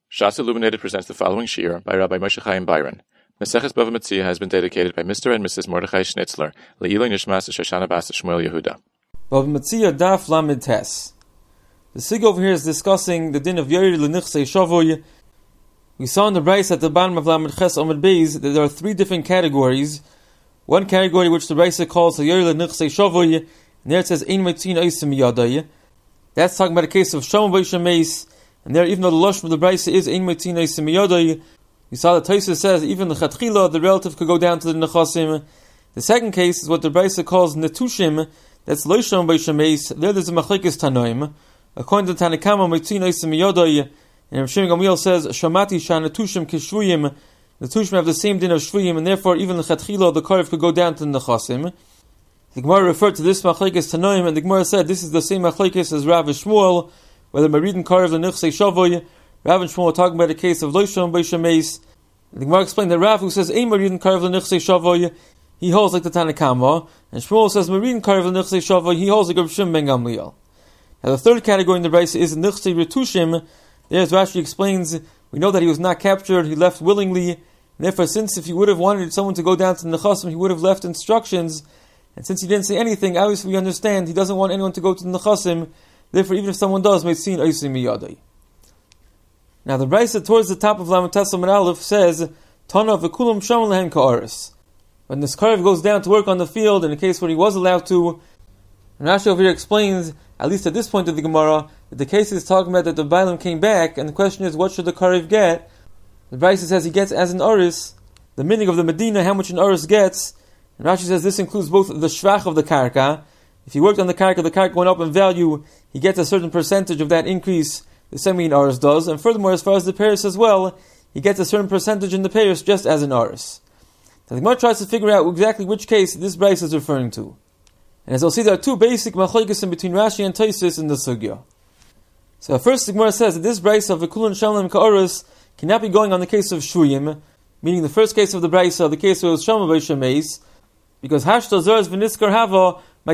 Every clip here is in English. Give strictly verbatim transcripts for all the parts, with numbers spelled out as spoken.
Shas Illuminated presents the following shiur by Rabbi Moshe Chaim Byron. Maseches Bava Metzia has been dedicated by Mister and Missus Mordechai Schnitzler, Le'iloi Nishmas Shoshana Bas Shmuel Yehuda. Bava Metzia Daf Lamed Tes. The sig over here is discussing the din of Yored L'Nichsei Shavuy. We saw in the Bryce at the bottom of Lamed Ches Amud Beis that there are three different categories. One category which the Bryce calls the Yored L'Nichsei Shavuy, and there it says Ein Meitzin Oisim Yadai. That's talking about a case of Shom B'Yishem Meis. And there, even though the lashon of the Brisa is Ein Meitzin Oisim Yadai, we saw that Tosfos says even the Chatchila, the relative, could go down to the Nechasim. The second case is what the Brisa calls Netushim. That's Lo Shom B'Yishem Meis. There, there's a Machlekes Tanoim. According to Tanakama, Meitzin Oisim Yadai, and Rav Shimon Gamliel says Shamati Shan Netushim Kishvuyim. Netushim have the same din of Shvuyim, and therefore even the Chatchila, the Karev, could go down to the Nechasim. The Gemara referred to this Machlekes Tanoim, and the Gemara said this is the same Machlekes as Rav Shmuel, whether Maridin Karev L'Nichsei Shavuy. Rav and Shmuel are talking about a case of Lo Shom B'Yishem Meis. The Gemara explained that Rav, who says Ein Maridin Karev L'Nichsei Shavuy, he holds like the Tanakama, and Shmuel says Maridin Karev L'Nichsei Shavuy, he holds like Rav Shimon ben Gamliel. Now the third category in the Brisa is Nichsei Retushim. There, as Rashi explains, we know that he was not captured, he left willingly, and therefore since if he would have wanted someone to go down to the Nechasim, he would have left instructions, and since he didn't say anything, obviously we understand he doesn't want anyone to go to the Nechasim. Therefore, even if someone does, Meitzin Oisim Yadai. Now, the Brisa towards the top of Lamed Tes Amud Aleph says, Tana v'kulam sham lehen ka'aris. When this Karev goes down to work on the field, in a case where he was allowed to, and Rashi over here explains, at least at this point of the Gemara, that the case is talking about that the Bailam came back, and the question is, what should the Karev get? The Brisa says he gets as an Aris, the meaning of the Medina, how much an Aris gets, and Rashi says this includes both the Shvach of the Karka. If he worked on the karka, the karka went up in value, he gets a certain percentage of that increase, the same in Aris does, and furthermore, as far as the Paris as well, he gets a certain percentage in the Paris just as in Aris. Now the Gemara tries to figure out exactly which case this Brisa is referring to. And as we'll see, there are two basic machlokes in between Rashi and Tosfos in the sugya. So first the Gemara says that this Brisa of V'kulan Shalem Ka'aris cannot be going on the case of Shvuyim, meaning the first case of the Brisa, the case where it was Shama B'Yishem Meis, because Hashta Zor V'niskar Hava Since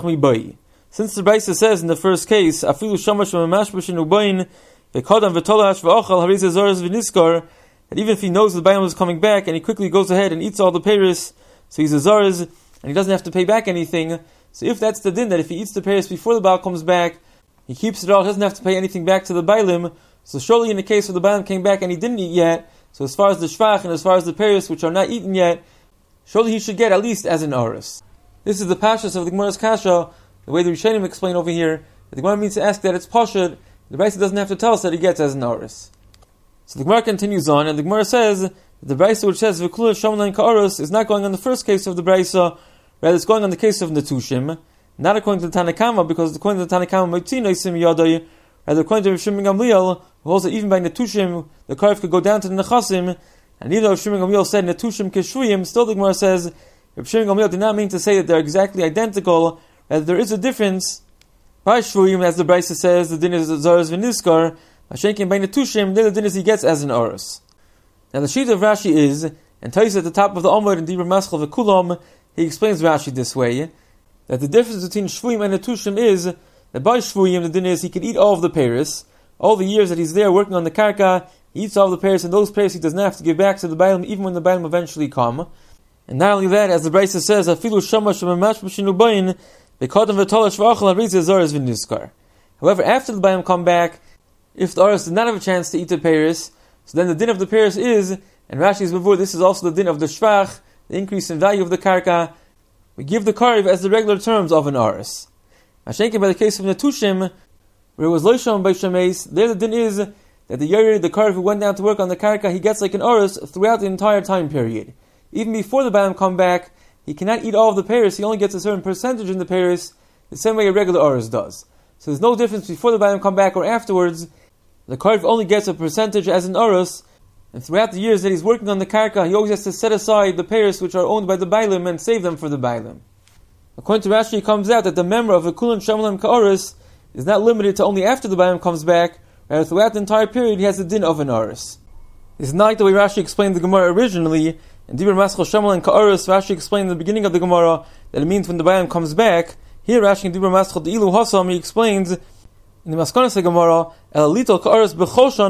the Brisa says in the first case, Afilu Shamash V'mashbashin Ubayin V'kodam V'tolash V'ochal Hariz Zoras V'niskar, that even if he knows the Bailam is coming back and he quickly goes ahead and eats all the Paris, so he's a Zoras and he doesn't have to pay back anything. So if that's the din, that if he eats the Paris before the Baal comes back, he keeps it all, he doesn't have to pay anything back to the Bailim. So surely in the case where the Bailam came back and he didn't eat yet, so as far as the Shvach and as far as the Paris which are not eaten yet, surely he should get at least as an Aris. This is the pashas of the Gemara's kasha, the way the Rishonim explain over here. The Gemara means to ask that it's pashut. The Brisa doesn't have to tell us that he gets as an Aris. So the Gemara continues on, and the Gemara says that the Brisa which says V'kula Shamlan Ka'aris is not going on the first case of the Brisa, rather it's going on the case of Netushim, not according to the Tanakama, because according to the Tanakama Meitzin Oisim Yadai, rather according to Rav Shimon Gamliel, who holds that even by Netushim the Karev could go down to the Nechasim, and even though Rav Shimon Gamliel said Netushim Keshvuyim, still the Gemara says Rav Shimon Gamliel did not mean to say that they're exactly identical, that there is a difference. By Shvuyim, as the Brisa says, the din is Zoras V'niskar, Hashenkin by Netushim, the din is he gets as an Aris. Now the sheet of Rashi is, and Tosfos at the top of the Amud in Dibur Maschal V'kulam, he explains Rashi this way, that the difference between Shvuyim and Netushim is, that by Shvuyim, the din is he can eat all of the Paris, all the years that he's there working on the Karka, he eats all of the Paris, and those Paris he does not have to give back to the Bailam, even when the Bailam eventually come. And not only that, as the Brisa says, Afilu Shamash V'mashbashin Ubayin V'kodam V'tolash V'ochal Hariz Zoras V'niskar. However, after the Bailam come back, if the Aris did not have a chance to eat the Paris, so then the din of the Paris is, and Rashi's before, this is also the din of the Shvach, the increase in value of the Karka. We give the Karev as the regular terms of an Aris. Hashenkin by the case of Netushim, where it was Lo Shom B'Yishem Meis, there the din is that the Yair, the Karev who went down to work on the Karka, he gets like an Aris throughout the entire time period. Even before the Bailam come back, he cannot eat all of the Paris, he only gets a certain percentage in the Paris, the same way a regular Aris does. So there's no difference before the Bailam come back or afterwards. The Karev only gets a percentage as an Aris, and throughout the years that he's working on the Karka, he always has to set aside the Paris which are owned by the Bailim and save them for the Bailim. According to Rashi, it comes out that the member of the Kulan Shamlam Ka'aris is not limited to only after the Bailam comes back, rather throughout the entire period he has the din of an Aris. It's not like the way Rashi explained the Gemara originally. In Dibur Maschal Shamal and Ka'aris, Rashi explained in the beginning of the Gemara that it means when the Bailam comes back. Here Rashi in Dibur Maschal the Ilu Hasam, he explains in the Maskonas Gemara, El Lital Ka'aris B'chol Shana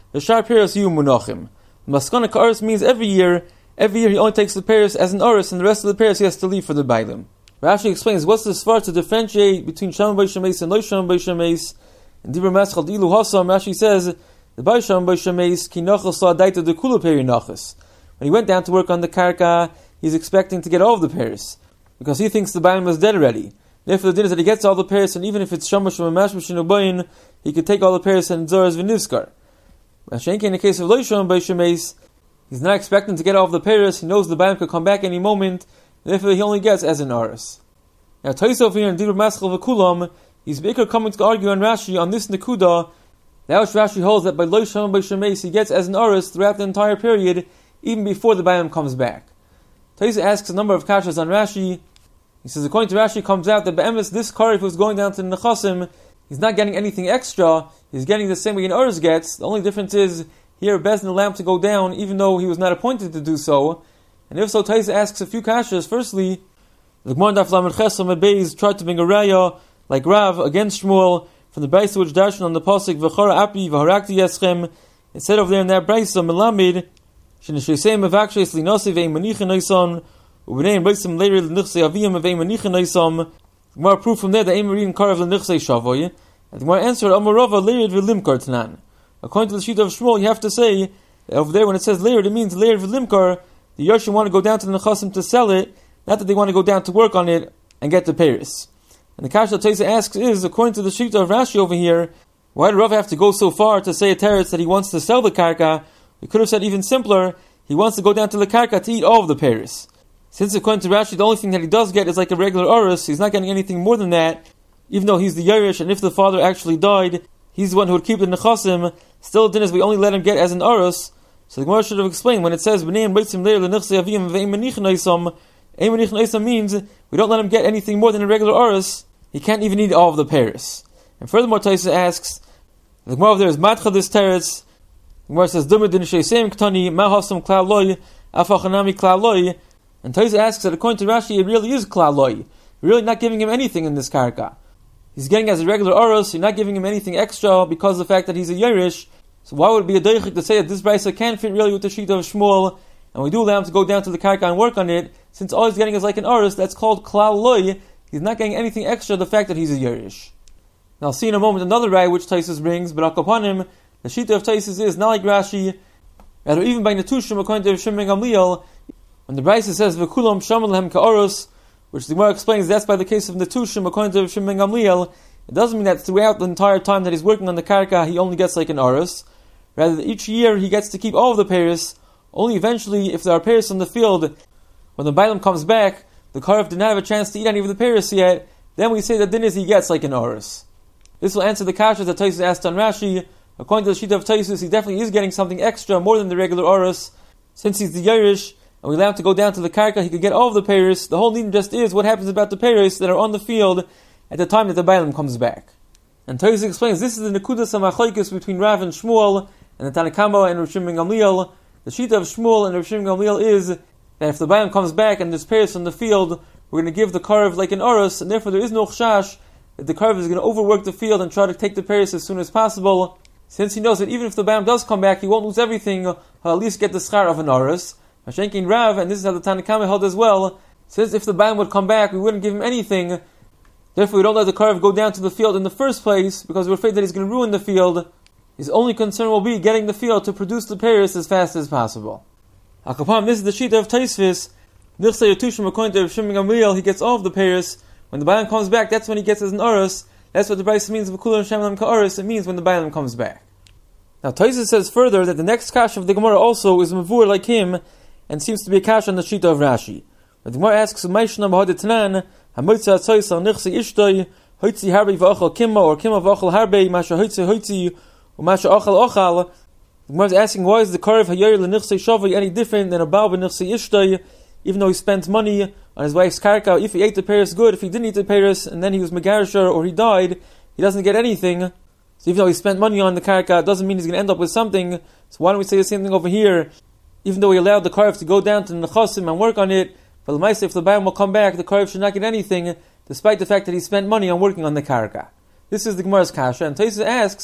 the Shar Peres Yu Munachim. Maskana Ka'aris means every year, every year he only takes the Peres as an Aris, and the rest of the Peres he has to leave for the Bailim. Rashi explains what's the svar to differentiate between Shalom Beishameis and Lo Shalom Beishameis. In Dibur Maschal Dilu Hasam, Rashi says, the Bai Shalom Beishameis ki nachal sa daita de kula peri nachas. When he went down to work on the karka, he's expecting to get all of the Peres, because he thinks the Bailim is dead already. Therefore, the din is that he gets all the Peres, and even if it's Shamash or Mashmash in Ubayin, he could take all the Peres and Zoras V'nivskar. Mashenki, in the case of Lo Shalom Beishameis, he's not expecting to get all of the Peres. He knows the Bailim could come back any moment, and therefore he only gets as an Aris. Now, Taisov here in Dibur Maschal V'kulam, he's Baker coming to argue on Rashi on this Nekuda, that which Rashi holds that by Lo Shalom Beishameis he gets as an Aris throughout the entire period, even before the Bailim comes back. Taisa asks a number of kashas on Rashi. He says, according to Rashi, comes out that Be'emes, this Karif who's going down to the Nechasim, he's not getting anything extra, he's getting the same way an Urs gets. The only difference is, here Bezdin allowed him to go down, even though he was not appointed to do so. And if so, Taisa asks a few kashas. Firstly, the Gemara Daf Lamed Ches Amud Beis tried to bring a raya, like Rav, against Shmuel, from the Brisa which darshan on the Pasuk, V'chara api v'harakti yeschem. It said over there in that Brisa, Melamid, Sheneshesei mevakshei slinosi ve'im manichin oison, u'b'neim b'oisim leir l'nichsei aviyim ve'im manichin oisom. The Gemara proved from there that Ein Marin Karav l'nichsei shavoy. And the Gemara answered, Amarava leir v'limkar tanan. According to the sheet of Shmuel, you have to say, over there when it says leir, it means leir v'limkar. The Yoshim want to go down to the Nechasim to sell it, not that they want to go down to work on it and get the Paris. And the Kasha Taisa asks is, according to the sheet of Rashi over here, why did Rav have to go so far to say a teretz that he wants to sell the karka? We could have said even simpler, he wants to go down to the karka to eat all of the Paris. Since according to Rashi, the only thing that he does get is like a regular Urus, he's not getting anything more than that, even though he's the Yerush, and if the father actually died, he's the one who would keep the Nechasim. Still, the din is we only let him get as an Urus. So the Gemara should have explained, when it says, B'neim b'oisim leir l'nichsei aviyim ve'im manichin oisom, Ein manichin oisom means, we don't let him get anything more than a regular Urus, he can't even eat all of the Paris. And furthermore, Taisa asks, the Gemara over there is Matcha this teretz. The Gemara says, Dumid din sheisem ktani, ma'hasam klal loy, afachanami klal loy. And Taisa asks that according to Rashi, it really is klal loy. We're really not giving him anything in this karka. He's getting as a regular Urus, you're not giving him anything extra because of the fact that he's a Yerush. So why would it be a deichik to say that this brisa can't fit really with the sheet of Shmuel, and we do allow him to go down to the karka and work on it, since all he's getting is like an Urus, that's called klal loy. He's not getting anything extra, the fact that he's a Yerush. Now I'll see in a moment another raya which Taisus brings, but upon him, the sheet of Taisus is not like Rashi, rather even by Netushim according to Shimon Gamliel, when the brisa says v'kulam shamal lehem ka'orus, which the Gemara explains that's by the case of Netushim according to Shimon Gamliel, it doesn't mean that throughout the entire time that he's working on the karka he only gets like an Urus. Rather, each year he gets to keep all of the Paris. Only eventually, if there are Paris on the field, when the Bailam comes back, the Karev did not have a chance to eat any of the Paris yet, then we say that din is he gets like an Urus. This will answer the kasha that Taisus asked on Rashi. According to the sheet of Taisus, he definitely is getting something extra, more than the regular Urus. Since he's the Yerush, and we allow him to go down to the karka, he could get all of the Paris. The whole need just is what happens about the Paris that are on the field at the time that the Bailam comes back. And Taisus explains, this is the Nekudas HaMachlokes between Rav and Shmuel, and the Tanakama and Rav Shimon Gamliel. The sheet of Shmuel and Rav Shimon Gamliel is that if the Bailam comes back and there's Paris on the field, we're going to give the Karev like an Urus, and therefore there is no Chash that the Karev is going to overwork the field and try to take the Paris as soon as possible, since he knows that even if the Bailam does come back, he won't lose everything, he'll at least get the schar of an Urus. Mashenkin Rav, and this is how the Tanakama held as well, since if the Bailam would come back, we wouldn't give him anything, therefore we don't let the Karev go down to the field in the first place, because we're afraid that he's going to ruin the field. His only concern will be getting the field to produce the Paris as fast as possible. Akapam, this is the sheet of Taisvis. Nichsei Yetushim according to Shimon Gamliel, he gets all of the Paris. When the Bailam comes back, that's when he gets as an Urus. That's what the Brisa means of V'kulam Shamlam Ka'urus. It means when the Bailam comes back. Now Taisvis says further that the next kash of the Gemara also is mavur like him, and seems to be a kash on the sheet of Rashi. But the Gemara asks, Maishna Mahadetanan, Hamoitza Tzoisa Nichsei Ishtoi, Hoitzi Harbe V'achal Kimma, or Kimma V'achal Harbe, Masha Hoitzi Hoitzi, Umasha Ochal Ochal. The Gemara is asking, why is the Karev Hayir L'Nichsei Shavai any different than a Baal B'Nichsei Ishtoi, even though he spent money on his wife's karka? If he ate the Paris, good. If he didn't eat the Paris, and then he was Megarisher, or he died, he doesn't get anything. So even though he spent money on the karka, it doesn't mean he's going to end up with something. So why don't we say the same thing over here? Even though he allowed the Karev to go down to the Nechasim and work on it, but l'maisa, if the Bailam will come back, the Karev should not get anything, despite the fact that he spent money on working on the karka. This is the Gemara's kasha, and Taisa asks,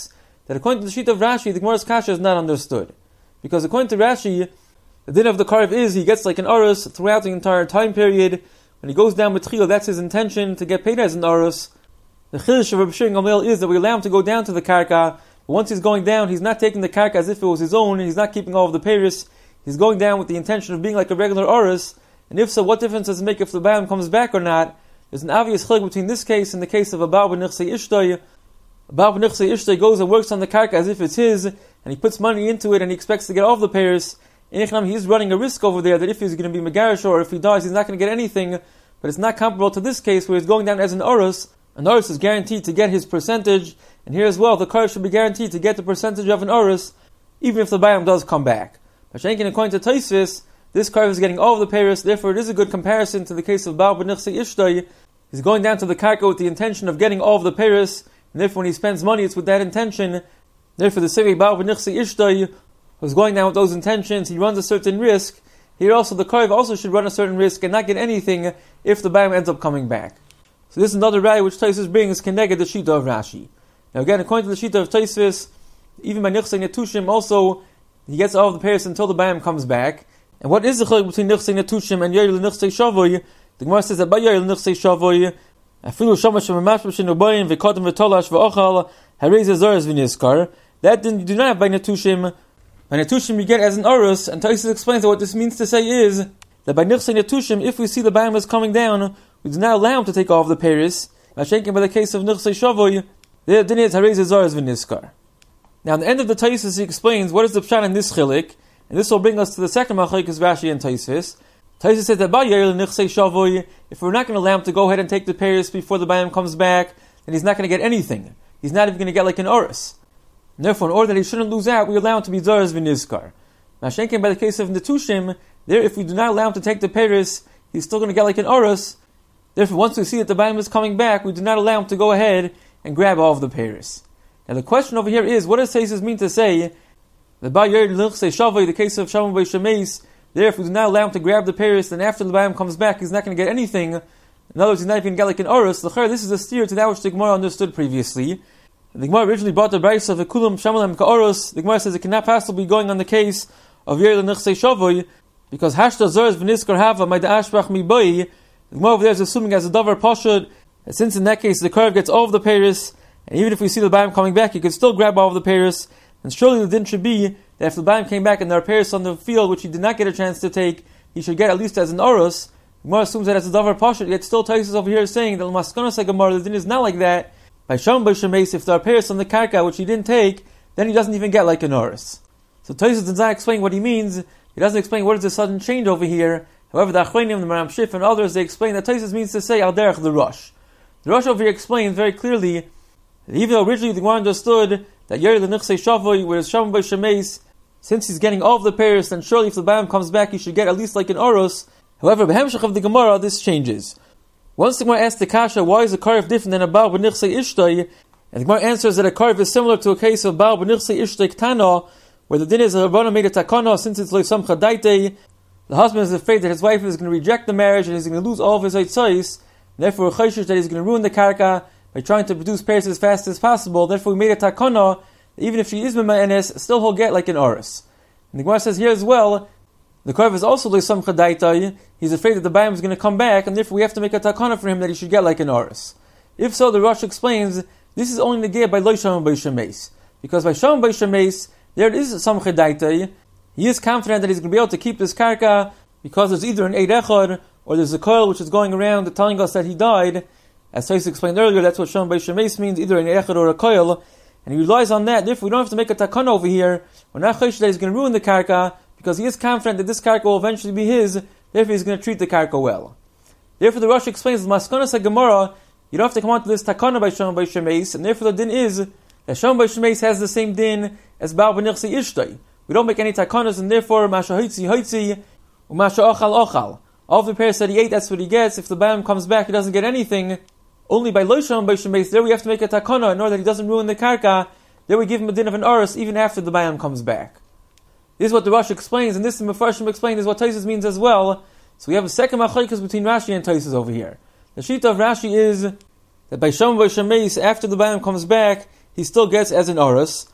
that according to the sheet of Rashi, the Gemara's kasha is not understood. Because according to Rashi, the din of the karv is he gets like an arus throughout the entire time period. When he goes down with chila, that's his intention to get paid as an arus. The chiddush of Rabbi Shimon Gamliel is that we allow him to go down to the karka, but once he's going down, he's not taking the karka as if it was his own, and he's not keeping all of the peiros. He's going down with the intention of being like a regular arus. And if so, what difference does it make if the bayam comes back or not? There's an obvious chilek between this case and the case of a baal b'nichsei ishtay. A baal b'nichsei ishtay goes and works on the karka as if it's his, and he puts money into it, and he expects to get all of the peiros. He's running a risk over there that if he's going to be megarish or if he dies, he's not going to get anything. But it's not comparable to this case where he's going down as an arus. An arus is guaranteed to get his percentage, and here as well, the karka should be guaranteed to get the percentage of an arus, even if the bayam does come back. Mashenkin, according to Tosfos, this karka is getting all of the peiros, therefore it is a good comparison to the case of baal b'nichsei ishtay. He's going down to the karka with the intention of getting all of the peiros, and therefore when he spends money, it's with that intention. Therefore, the same way baal b'nichsei ishtay, who's going down with those intentions, he runs a certain risk. Here also, the karv also should run a certain risk and not get anything if the bayam ends up coming back. So this is another raya which Tosfos brings connected the shita of Rashi. Now again, according to the shita of Tosfos, even by nichsei netushim also, he gets all of the peiros until the bayam comes back. And what is the chilek between nichsei netushim and yoyel nichsei shavoy? The Gemara says that by yoyel nichsei shavoy, afilu shamash v'mashmashin ubayim v'kodim v'tolash v'ochal harei zezoras v'niskar. That then you do not have by netushim. By netushim you get as an arus, and Tosfos explains that what this means to say is that by nichsei netushim, if we see the bayam is coming down, we do not allow him to take all of the peiros. By shaking by the case of nichsei shavoy, the din is harei zezoras v'niskar. Now, at the end of the Tosfos, he explains what is the pshat in this chilik, and this will bring us to the second machlokes Rashi and Tosfos. Tosfos says that by yoyel nichsei shavoy, if we're not going to allow him to go ahead and take the peiros before the bayam comes back, then he's not going to get anything. He's not even going to get like an arus. And therefore, in order that he shouldn't lose out, we allow him to be zaras v'nizkar. Mashenkin, by the case of netushim, there, if we do not allow him to take the peiros, he's still going to get like an arus. Therefore, once we see that the bayam is coming back, we do not allow him to go ahead and grab all of the peiros. Now the question over here is, what does Tosfos mean to say that by yoyel nichsei shavoy, the case of Shamon by Shemeis, there if we do not allow him to grab the peiros, then after the bayam comes back, he's not going to get anything. In other words, he's not even going to get like an arus. L'chayr, this is a steer to that which the Gemara understood previously. The Gemara originally brought the brayso of Ekulam Shamalem Ka'orus. The Gemara says it cannot possibly be going on the case of yoyel nichsei shavoy, because hashta zaras v'niskar hava ma'da ashbach mi boi. The Gemara over there is assuming as a davar pashud, that since in that case the karv gets all of the peiros, and even if we see the bayam coming back, he could still grab all of the peiros. And surely the din should be that if the bayam came back and there are peiros on the field which he did not get a chance to take, he should get at least as an arus. The Gemara assumes that as a davar pashut, yet still Tosfos over here is saying that l'maskanos Gemara, the din is not like that. By Sham by Shemeis, if there are peiros on the karka which he didn't take, then he doesn't even get like an arus. So Tosfos does not explain what he means. He doesn't explain what is the sudden change over here. However, the Achronim, the Maram Shif, and others, they explain that Tosfos means to say al derech the rush. The rush over here explains very clearly that even though originally the Gemara understood that yoyel nichsei shavoy, whereas Sham by Shemeis, since he's getting all of the peiros, then surely if the bayam comes back, he should get at least like an arus. However, b'hemshach of the Gemara, this changes. Once the Gemara asks the kasha, why is a karv different than a baal b'nichsei ishtay? And the Gemara answers that a karv is similar to a case of baal b'nichsei ishtay ktana, where the din is a Rabbana made a takana, since it's like some chadaitei, the husband is afraid that his wife is going to reject the marriage and he's going to lose all of his eitzais, and therefore a chayshish that he's going to ruin the karka by trying to produce pairs as fast as possible. Therefore we made a takana, even if she is mima'enes, still he'll get like an arus. And the Gemara says here as well, the karv is also like some chadaitei, he's afraid that the bayam is going to come back, and therefore we have to make a takana for him that he should get like an arus. If so, the Rosh explains, this is only negayah by lo Sham by Shemeis. Because by Sham by Shemeis, there is some chadaitei, he is confident that he's going to be able to keep this karka, because there's either an eid echad, or there's a koil which is going around telling us that he died. As Tosfos explained earlier, that's what Sham by Shemeis means, either an eid echad or a koil, and he relies on that. Therefore we don't have to make a takana over here. We're not chayshish that he's going to ruin the karka, because he is confident that this karka will eventually be his, therefore he's going to treat the karka well. Therefore the Rosh explains, Maskonas HaGemara, you don't have to come on to this takana by Sham by Shemeis, and therefore the din is that Sham by Shemeis has the same din as baal b'nichsei ishtay. We don't make any takanas, and therefore masha hoitzi hoitzi, umasha ochal ochal. All of the pairs that he ate, that's what he gets. If the bayam comes back, he doesn't get anything. Only by lo Sham by Shemeis, there we have to make a takana in order that he doesn't ruin the karka. There we give him a din of an arus even after the bayam comes back. This is what the Rosh explains, and this the Mefarshim explains is what Tosfos means as well. So we have a second machlokes between Rashi and Tosfos over here. The shita of Rashi is that by Sham by Shemeis, after the bayam comes back, he still gets as an arus.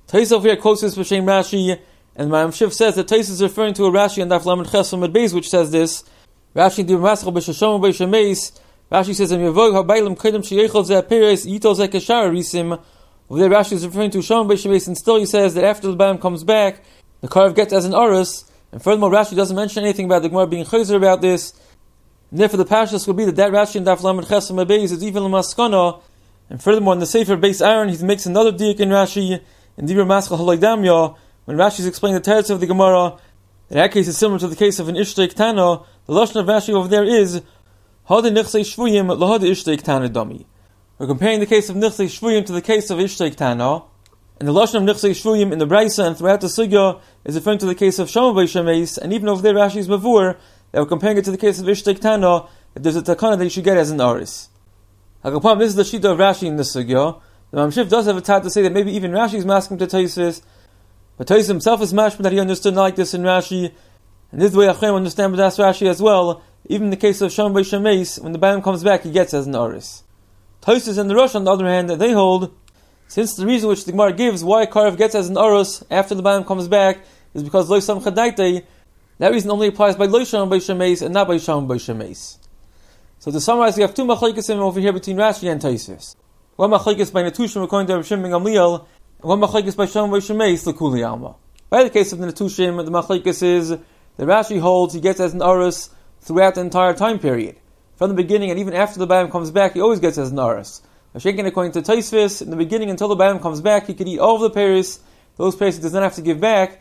Tais over here quotes this B'Shem Rashi, and Maram Shiv says that Tais is referring to a Rashi and Daf Lamed Ches Amud Beis, which says this. Rashi Dibur Maschal B'Shashom B'Shemeis. Rashi says, "Am Yavog Habaylim Kedem Sheyechol Zeh Peres Yitol Zeh Keshar Risim." Over there, Rashi is referring to Shom B'Shemeis, and still he says that after the Bam comes back, the Karev gets as an Arus. And furthermore, Rashi doesn't mention anything about the Gemara being chayzer about this. And therefore, the Pashas would be that that Rashi in Daf Lamed Ches Amud Beis is even l'maskana. And furthermore, in the Sefer Beis Aaron, he makes another diuk in Rashi in Dibur Maschal Halaydamya, when Rashi is explaining the teretz of the Gemara. In that case is similar to the case of an Ishtei Ktana. The lashon of Rashi over there is Hada Nichsei Shvuyim Lahada Ishtei Ktana Dami. We're comparing the case of Nichsei Shvuyim to the case of Ishtei Ktana. And the lashon of Nichsei Shvuyim in the Braisa and throughout the Sugya is referring to the case of Shama B'Shemeis, and even over there Rashi is Mavur, that we're comparing it to the case of Ishtei Ktana, that there's a takana that you should get as an aris. Hakapam, this is the shita of Rashi in the Sugya. The Mamshif does have a tat to say that maybe even Rashi is masking to Tosfos, but Tosfos himself is mashma that he understood not like this in Rashi, and this is the way Achayim understand B'das Rashi as well. Even in the case of Shama B'Shemeis, when the Bam comes back, he gets as an aris. Tosfos and the Rosh, on the other hand, they hold, since the reason which the Gemara gives why Karev gets as an Arus after the Bam comes back is because Lo Sam Chadaitei, that reason only applies by Lo Sham B'Shemeis and not by Sham B'Shemeis. So to summarize, we have two machlokes over here between Rashi and Tosfos. One machlokes by Netushim according to Rav Shimon ben Gamliel, and one machlokes by Sham B'Shemeis l'Kuli Alma. By the case of the Netushim, the machlokes is that Rashi holds he gets as an Arus throughout the entire time period. From the beginning and even after the Bam comes back, he always gets as an Arus. Hashenkin, according to Tosfos, in the beginning until the Bam comes back, he could eat all of the pears. Those pears he does not have to give back.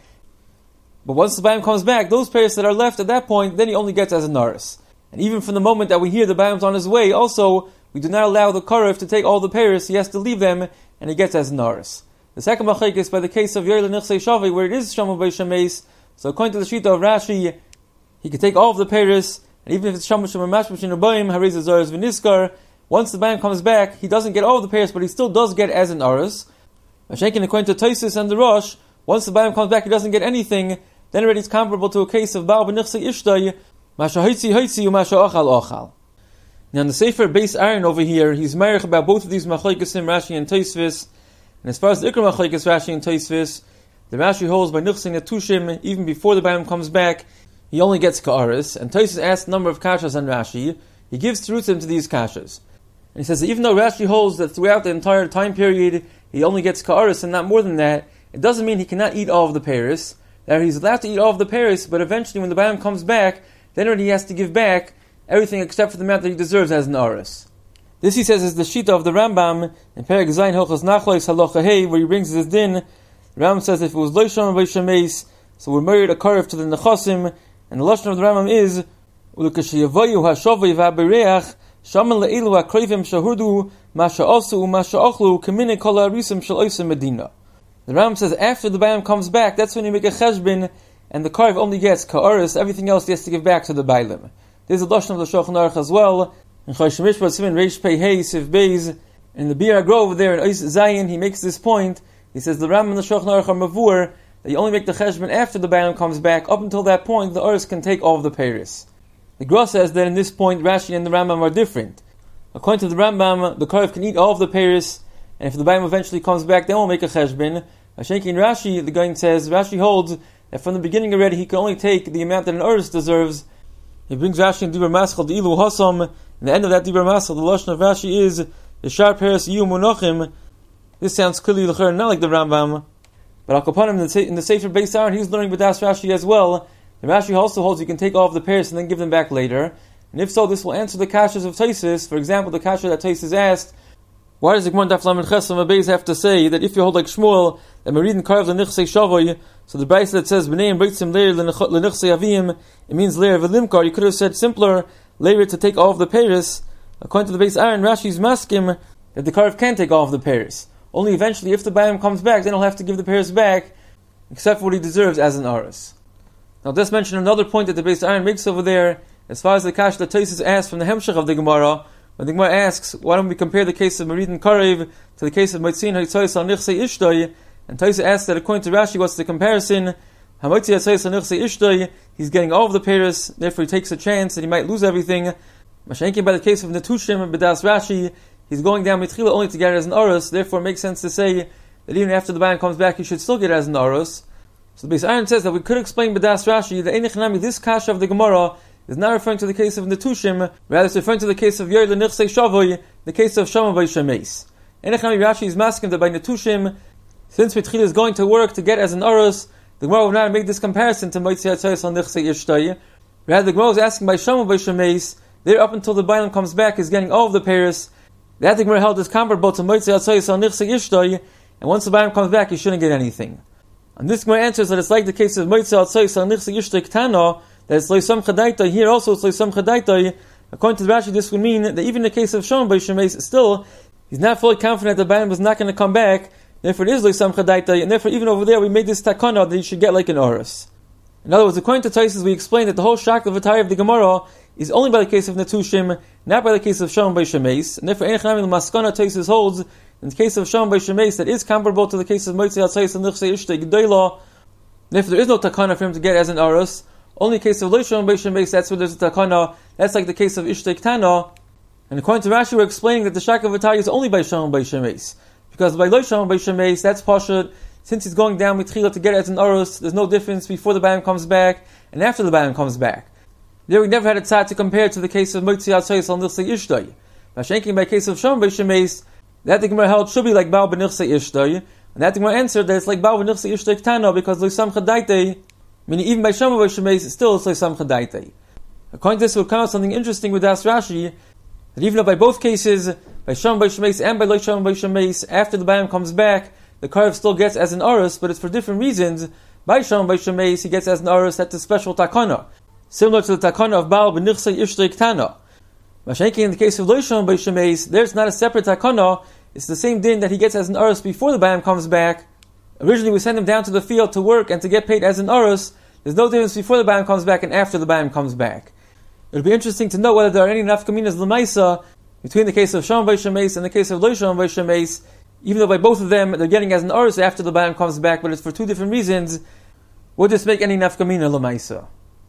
But once the Bam comes back, those pears that are left at that point, then he only gets as a Naris. And even from the moment that we hear the Bam's on his way, also, we do not allow the Karev to take all the pears, he has to leave them, and he gets as a Naris. The second machlek is by the case of Yoel Nichsei Shavi, where it is Shama B'Shemeis. So according to the shita of Rashi, he could take all of the pears, and even if it's Shama Shema Mashmash in Rabbayim, Hariz Azaris V'Niskar, once the Bam comes back, he doesn't get all of the pears, but he still does get as an Arus. Mashenkin, according to Tosfos and the Rosh, once the Bam comes back, he doesn't get anything, then already it's comparable to a case of Baal B'Nichsei Ishtay, Masha Haitzi Haitzi, Masha Ochal Ochal. Now in the Sefer Beis Aaron over here, he's marich about both of these Machlokes, Rashi and Tosfos. And as far as the Ikra Machlokes, Rashi and Tosfos, the Rashi holds by Nichsei Netushim, even before the Bam comes back, he only gets Ka'aris, and Tosfos asks a number of kashas on Rashi. He gives terutzim to these kashas. And he says that even though Rashi holds that throughout the entire time period he only gets ka'aris and not more than that, it doesn't mean he cannot eat all of the pears. That he's allowed to eat all of the pears, but eventually when the Bam comes back, then already he has to give back everything except for the amount that he deserves as an aris. This, he says, is the shita of the Rambam in Perek Zayin Hilchos Nachlois Halacha Hey, where he brings this din. The Rambam says if it was Lo Shama B'Shemeis, so we're married a karev to the Nechasim, and the lashon of the Rambam is Ulukashiyavayu Hashavay V'Abereach Shaman le'ilu ha'krevim shahurdu masha'osu u'masha'ochlu kamine kol ha'arisim shel oisem medina. The Ram says after the Bam comes back, that's when you make a cheshbin, and the karev only gets ka'aris, everything else he has to give back to the Bailim. There's a lashon of the Shulchan Aruch as well. In Choshen Mishpat Siman Reish Pei Hey Sif Beis, in the Bir HaGrov over there in Ois Zayin, he makes this point. He says the Ram and the Shulchan Aruch are mavur that you only make the cheshbin after the Bam comes back. Up until that point, the Aris can take all of the peiris. The Gra says that in this point, Rashi and the Rambam are different. According to the Rambam, the Karev can eat all of the pears, and if the Bam eventually comes back, they won't make a cheshbin. Hashenki in Rashi, the Gaon says, Rashi holds that from the beginning already, he can only take the amount that an Urs deserves. He brings Rashi in Dibur Maschal, the Ilu Hasam, and the end of that Dibur Maschal, the Lashon of Rashi is, the Shar Peres Yu Munachim. This sounds clearly not like the Rambam, but Al Kapanim, in the Sefer Beis Aaron, he's learning B'das Rashi as well. And Rashi also holds you can take all of the pears and then give them back later. And if so, this will answer the kashas of Tosfos. For example, the kasha that Tosfos asked, why does the Gemara Daf Lamed Ches Amud Beis have to say that if you hold like Shmuel, that Meridin Karev L'Nichsei Shavoy, so the Brayso that says B'nei and Breitzim Leir L'Nichsei Avim, it means Leir V'Limkar. You could have said simpler, Leir to take all of the pears. According to the Beis Aaron, Rashi's maskim that the Karev can take all of the pears. Only eventually, if the Bam comes back, then he'll have to give the pears back, except for what he deserves as an Aris. Now, let's mention another point that the Beis Aaron makes over there, as far as the kash that Tosfos asked from the Hemshech of the Gemara. When the Gemara asks, why don't we compare the case of Meridin Karev to the case of Motzin Haitzais al Nichsei Ishtay? And Tosfos asks that according to Rashi, what's the comparison? Hamotzin Haitzais al Nichsei Ishtay, he's getting all of the pears, therefore he takes a chance that he might lose everything. Mashenkin, by the case of Netushim and B'das Rashi, he's going down Mitchila only to get it as an Aris, therefore it makes sense to say that even after the Bayim comes back, you should still get as an Aros. So the Beis Aaron says that we could explain B'das Rashi that Ein Echanami, this kasha of the Gemara, is not referring to the case of Netushim, rather it's referring to the case of Yer L'Nichsei Shavoy, the case of Shama by Shemeis. Ein Echanami Rashi is masking that by Netushim, since Mitchil is going to work to get as an Aros, the Gemara will not make this comparison to Moitzi Atzayis on Nichsei Ishtay. Rather, the Gemara is asking by Shama by Shemeis, there up until the Bailam comes back is getting all of the Paris. That the Gemara held is comparable to Moitzi Atzayis on Nichsei Ishtay, and once the Bailam comes back, he shouldn't get anything. And this Gemara answers that it's like the case of Moitzi Atzayis on Nichsei Ishtay Ktana, that it's Leisam Chadaita, here also it's Leisam Chadaita. According to the Rashi, this would mean that even in the case of Shama by Shemeis, still, he's not fully confident that the Bailam was not going to come back, therefore it is Leisam Chadaita, and therefore even over there we made this takana that he should get like an Oris. In other words, according to Taisus, we explained that the whole shak of Atari of the Gemara is only by the case of Netushim, not by the case of Shama by Shemeis, and therefore Ein Echanami L'Maskana Taisus holds, in the case of Shama by Shemeis, that is comparable to the case of Moitzi Atzayis and Nichsei Ishtay G'dayla, therefore there is no takana for him to get as an Oris. Only case of Lo Shama by Shemeis, that's where there's a takana, that's like the case of Ishtay Ktana, and according to Rashi, we're explaining that the shak of Atari is only by Shama by Shemeis. Because by Lo Shama by Shemeis, that's Pashut, since he's going down with Tchila to get as an Oros, there's no difference before the Bayam comes back and after the Bayam comes back. There we never had a tzad to compare to the case of Moitzi Atzayis al Nichsei Ishtay. Mashenking by case of Shama by Shemeis, that the Gemara held should be like Baal b'Nichsei Ishtay, and that the Gemara answered that it's like Baal b'Nichsei Ishtay Ktana, because Leisam Chadaitei, meaning even by Shama by Shemeis, still it's Leisam Chadaitei. According to this, will come out something interesting with Das Rashi, that even though by both cases, by Shama by Shemeis and by Lo Shama by Shemeis, after the Bayam comes back, the Karev still gets as an Oris, but it's for different reasons. By Shama by Shemeis, he gets as an Oris, that's a special takana, similar to the takana of Baal b'Nichsei Ishtay Ktana. Mashenki, in the case of Lo Shama by Shemeis, there's not a separate takana, it's the same din that he gets as an Oris before the Bayam comes back. Originally we send him down to the field to work and to get paid as an Oris. There's no difference before the Bayam comes back and after the Bayam comes back. It would be interesting to know whether there are any nafkaminas l'maisa between the case of Shama by Shemeis and the case of Lo Shama by Shemeis, even though by both of them they're getting as an Oris after the Bayam comes back, but it's for two different reasons. Would this make any nafkamina l'maisa?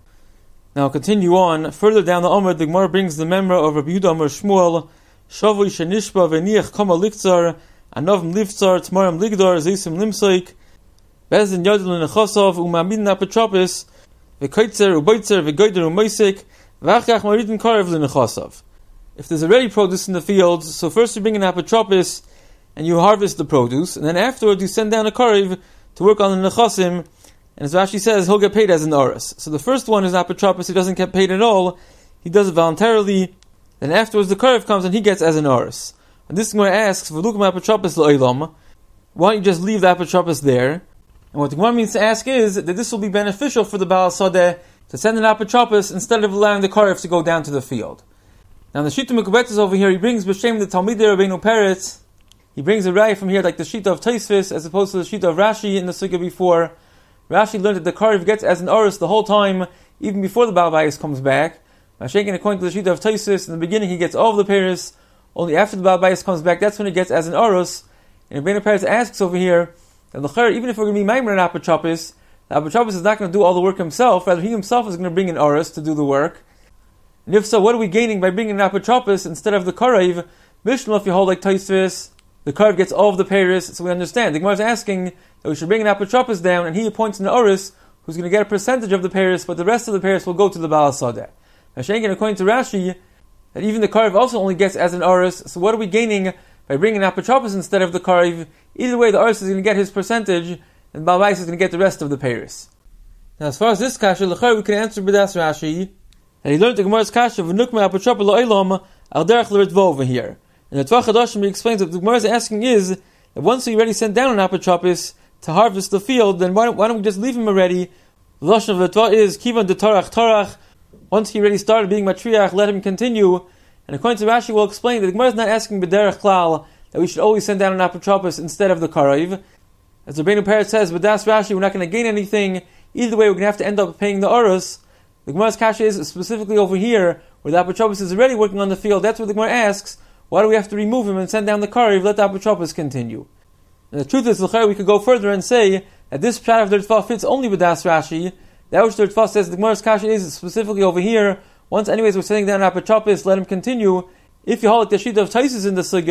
Now continue on. Further down the Omer, the Gemara brings the memra of Rabbi Yehuda Amar Shmuel, Shavui shenishba v'niach kama liktzar, anovim livtzar, tmarim ligdar, zeisim limsoik, bezin yodel nechasav, umamid napetropis, v'koitzer, uboitzer, v'goider, umoisik, v'achach maridin karev l'nechasav. If there's already produce in the fields, so first you bring an apotropis, and you harvest the produce, and then afterwards you send down a karev to work on the nechasim, and as Rashi says, he'll get paid as an Oris. So the first one is apotropis, he doesn't get paid at all, he does it voluntarily, then afterwards the karev comes and he gets as an Oris. And this Gemara asks, V'luk apotropis l'olam, why don't you just leave the apotropis there? And what the Gemara means to ask is that this will be beneficial for the Baal Sadeh to send an apotropis instead of allowing the karev to go down to the field. Now the Shita Mekubetes over here, he brings B'Shem the Talmidei Rabbeinu Peretz, he brings a raya from here like the Shita of Taisvis as opposed to the Shita of Rashi in the Sugya before. Rashi learned that the karev gets as an Oris the whole time, even before the Baal Bayis comes back. Mashenkin, according to the Shita of Taisvis, in the beginning he gets all of the Paris, only after the Baal Bayis comes back, that's when he gets as an Oris. And Rabbeinu Peretz asks over here, that the even if we're going to be Maimer and Apotropis, the Apotropis is not going to do all the work himself, rather he himself is going to bring an Oris to do the work. And if so, what are we gaining by bringing an apotropis instead of the karev? Mishnah, if you hold like Taisvis, the karev gets all of the peiros, so we understand. The Gemara is asking that we should bring an apotropis down, and he appoints an Oris who's going to get a percentage of the peiros, but the rest of the peiros will go to the Baal Sadeh. Hashenkin, according to Rashi, that even the karev also only gets as an Oris, so what are we gaining by bringing an apotropis instead of the karev? Either way, the Oris is going to get his percentage, and Baal Bayis is going to get the rest of the peiros. Now, as far as this kasha, l'chayr we can answer b'das Rashi, and he learned the Gemara's kasha of nukma apotropis lo'elam al derech l'ritvo over here. And the Tvach Hadashim he explains that the Gemara is asking is that once we already sent down an apotropis to harvest the field, then why don't, why don't we just leave him already? The lashon of the Tvach is kivan de tarach tarach. Once he already started being matriach, let him continue. And according to Rashi, we'll explain that the Gemara is not asking b'derech klal that we should always send down an apotropis instead of the karev. As the Rabbeinu Peretz says, but that's Rashi, we're not going to gain anything. Either way, we're going to have to end up paying the Oros. The Gemara's kasha is specifically over here, where the apotropis is already working on the field. That's what the Gemara asks. Why do we have to remove him and send down the karev? Let the apotropis continue. And the truth is, l'chayr, we could go further and say that this pshat of the Ritva fits only with Das Rashi. That which the Ritva says the Gemara's kasha is specifically over here. Once, anyways, we're sending down an apotropis, let him continue. If you hold like the Shita of Taisus in the Sugya,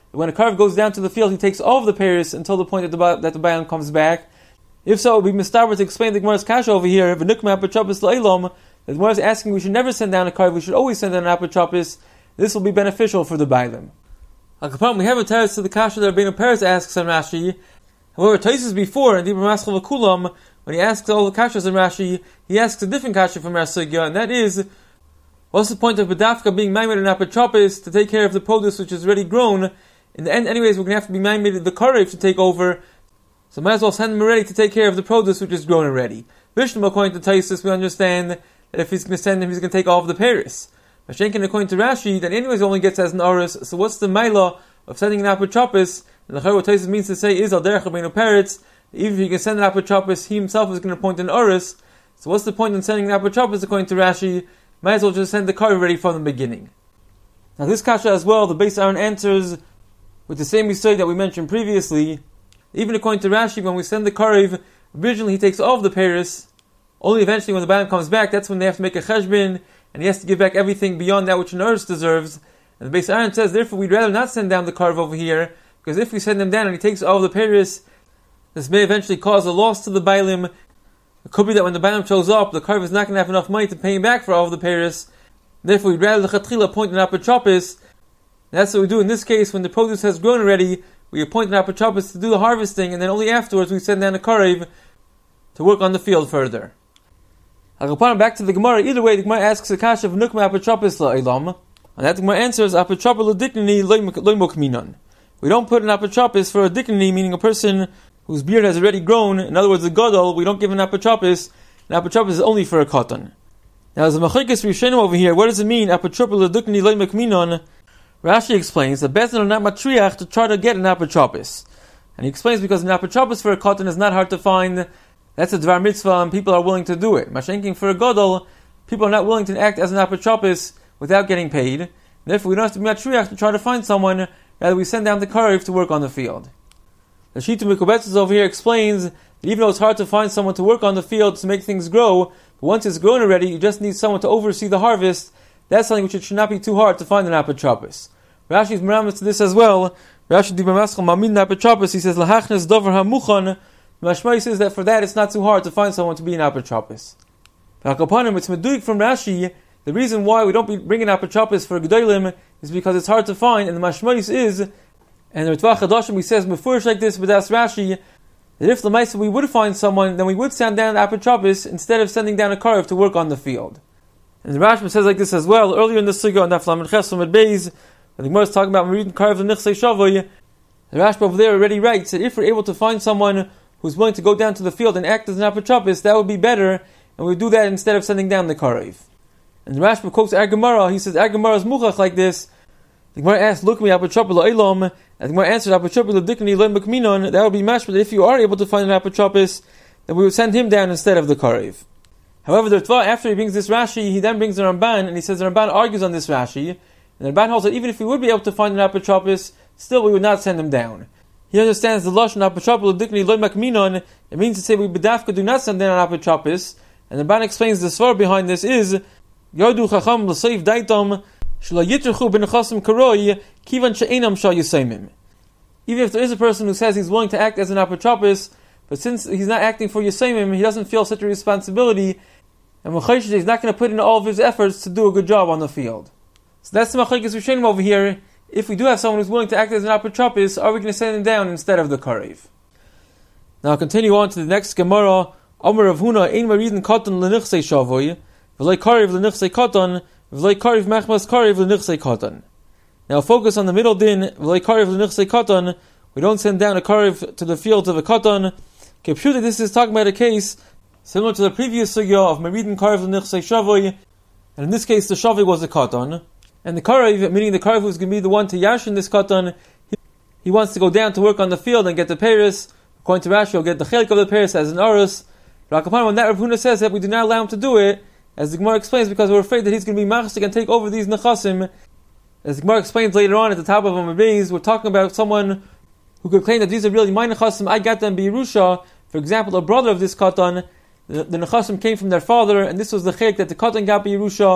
When a Karev goes down to the field, he takes all of the Paris until the point that the, that the Bailam comes back. If so, it would be mistaber to explain the Gemara's kasha over here, v'nukma apotropis la'ilom, the Gemara is asking we should never send down a Karev, we should always send down an apotropis. This will be beneficial for the Bailam. Al-Kapam, we have a teretz to the kasha that Rabbeinu Peretz asks on Rashi. However, Taisus before, in Dibur Maschal V'kulam, when he asks all the kashas in Rashi, he asks a different kasha from Rasugya, and that is, what's the point of B'dafka being maimed in apotropis to take care of the produce which is already grown? In the end, anyways, we're going to have to be maimed the Karev to take over, so might as well send him already to take care of the produce which is grown already. Vishnu, according to Taisus, we understand that if he's going to send him, he's going to take all of the Paris. Mashenkin, according to Rashi, that anyways only gets as an Oris, so what's the Maila of sending an apotropis? And the what Taisus means to say is, Al Derech Rabbeinu Peretz, even if he can send an apotropis, he himself is going to appoint an Oris. So what's the point in sending an apotropis according to Rashi? Might as well just send the Karev already from the beginning. Now this kasha as well, the base Aaron answers with the same mistake that we mentioned previously. Even according to Rashi, when we send the Karev, originally he takes all of the Paris. Only eventually when the Bailam comes back, that's when they have to make a cheshbin, and he has to give back everything beyond that which an Urs deserves. And the base Aaron says, therefore we'd rather not send down the Karev over here, because if we send him down and he takes all of the Paris, this may eventually cause a loss to the Bailim. It could be that when the Bailim shows up, the Karev is not going to have enough money to pay him back for all of the Paris. Therefore we'd rather the Chatchila appoint an apotropis. That's what we do in this case. When the produce has grown already, we appoint an apotropis to do the harvesting, and then only afterwards we send down a Karev to work on the field further. Agapan, back to the Gemara. Either way, the Gemara asks the kasha of nukma apotropis la'elam, and that the Gemara answers apotropis l'diknini lo'imokminon. We don't put an apotropis for a diknini, meaning a person whose beard has already grown. In other words, a gadol. We don't give an apotropis. An apotropis is only for a katan. Now, as a machikis rishenu over here, what does it mean? Apotropis l'diknini lo'imokminon. Rashi explains that Bezdin are not matriach to try to get an apotropis. And he explains because an apotropis for a katan is not hard to find. That's a dvar mitzvah and people are willing to do it. Mashenking for a gadol, people are not willing to act as an apotropis without getting paid. Therefore, we don't have to be matriach to try to find someone, rather we send down the karev to work on the field. The Shita Mikubetzes over here explains that even though it's hard to find someone to work on the field to make things grow, but once it's grown already, you just need someone to oversee the harvest. That's something which it should not be too hard to find an apotropis. Rashi is meramis to this as well. Rashi Dibur Maschal Mamin apotropis, he says, Lahachnes dover hamuchan. Mashmai says that for that it's not too hard to find someone to be an apotropis. V'akapanim, it's meduik from Rashi. The reason why we don't be bring an apotropis for gedolim is because it's hard to find, and the mashmais is, and the Ritva Chadashim he says before like this, but that's Rashi, that if the Maisa we would find someone, then we would send down an apotropis instead of sending down a karev to work on the field. And the Rashba says like this as well, earlier in the Sugya on Daf Lamed Ches Lamed Beis, when the Gemara is talking about reading karev the Nichsei Shavoy, the Rashba over there already writes that if we're able to find someone who's willing to go down to the field and act as an apotropis, that would be better, and we do that instead of sending down the karev. And the Rashba quotes Ar Gemara, he says Ar Gemara's muchach like this. The Gemara asks, look me apotropis la'ilom, and the Gemara answered apotropis l'dikni lo'imokminon. That would be mashma that if you are able to find an apotropis, then we would send him down instead of the karev. However, the Ritva, after he brings this Rashi, he then brings the Ramban, and he says the Ramban argues on this Rashi, and the Ramban holds that even if we would be able to find an apotropis, still we would not send him down. He understands the lashon apotropis l'dikni lo'imokminon. It means to say we bedafka do not send down an apotropis, and the Ramban explains the svar behind this is Yardu chacham l'seif daitam shelo yitrachu b'nechasim karoi kivan she'enam shal yisaimim. Even if there is a person who says he's willing to act as an apotropis, but since he's not acting for yisaimim, he doesn't feel such a responsibility, and he's not going to put in all of his efforts to do a good job on the field. So that's the machlekes rishonim over here. If we do have someone who's willing to act as an apotropis, are we going to send him down instead of the karev? Now I'll continue on to the next Gemara. Amar Rav Huna ein maridin katan lenichsei shavoy. V'lei karev l'nichsei katan, v'lei karev mechmas karev l'nichsei katan. Now focus on the middle din, v'lei karev l'nichsei katan. We don't send down a karev to the field of a katan. Kepshuti, this is talking about a case similar to the previous sugya of meridin karev l'nichsei shavoy, and in this case the shavoy was a katan, and the karev, meaning the karev who's going to be the one to yashin this katan, he, he wants to go down to work on the field and get the paris. According to Rashi, he'll get the chelik of the paris as an arus. But when that Rav Huna says that we do not allow him to do it, as the Gemara explains, because we're afraid that he's going to be machzik and take over these nechasim. As the Gemara explains later on at the top of Amar Beis, we're talking about someone who could claim that these are really my nechasim, I got them b'Yerusha. For example, a brother of this katan, the, the nechasim came from their father, and this was the chek that the katan got b'Yerusha.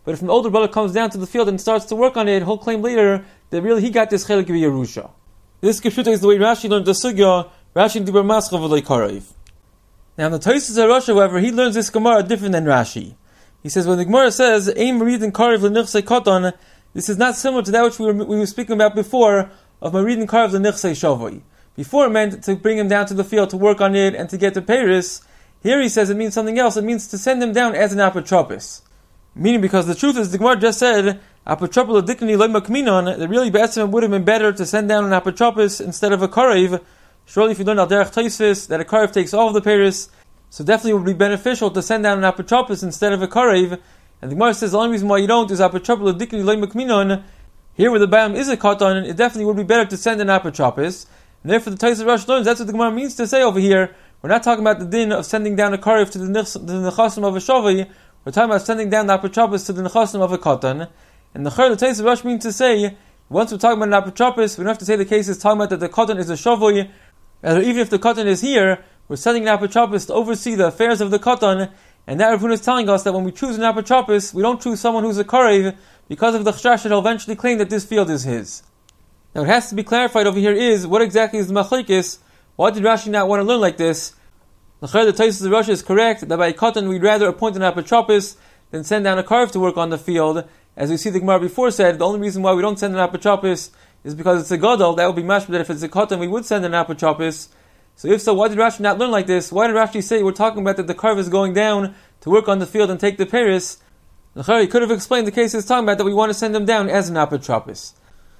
but if an older brother comes down to the field and starts to work on it, he'll claim later that really he got this chelik of Yerusha. This Geshuta is the way Rashi learned the sugya, Rashi Dibur Mascha v'loi Karev. Now, in the Tosfos HaRosh, however, he learns this Gemara different than Rashi. He says, when the Gemara says, Ein Maridin Karev l'nichsei Katan, this is not similar to that which we were, we were speaking about before, of Maridin Karev l'nichsei Shavoi. Before it meant to bring him down to the field to work on it and to get the Paris. Here he says it means something else. It means to send him down as an apotropos. Meaning, because the truth is, the Gemara just said, apotropos l'dikni loy makminon, that really Be'etzim would have been better to send down an apotropos instead of a karev. Surely if you learn al derech Tosfos that a karev takes all of the Paris, so definitely it would be beneficial to send down an apotropos instead of a karev. And the Gemara says the only reason why you don't is apotropos l'dikni loy makminon. Here where the bayam is a katan, it definitely would be better to send an apotropos. And therefore the Tosfos HaRosh learns that's what the Gemara means to say over here. We're not talking about the din of sending down a karev to the nechasim of a shavai. We're talking about sending down the apotropos to the nechasim of a katan. And the chayr, the Tosfos HaRosh means to say, once we're talking about an apotropos, we don't have to say the case is talking about that the katan is a shavai. Rather, even if the katan is here, we're sending an apotropos to oversee the affairs of the katan. And that Rav Huna is telling us that when we choose an apotropos, we don't choose someone who's a karev because of the chashash that he'll eventually claim that this field is his. Now, it has to be clarified over here is what exactly is the machlekes. Why did Rashi not want to learn like this? The Chayr, the Tosfos HaRosh is correct that by a katan we'd rather appoint an apotropos than send down a karev to work on the field. As we see the Gemara before said, the only reason why we don't send an apotropos is because it's a gadol. That would be mashma that if it's a katan we would send an apotropos. So if so, why did Rashi not learn like this? Why did Rashi say we're talking about that the karev is going down to work on the field and take the Paris? The Chayr, he could have explained the case he's talking about that we want to send him down as an apotropos.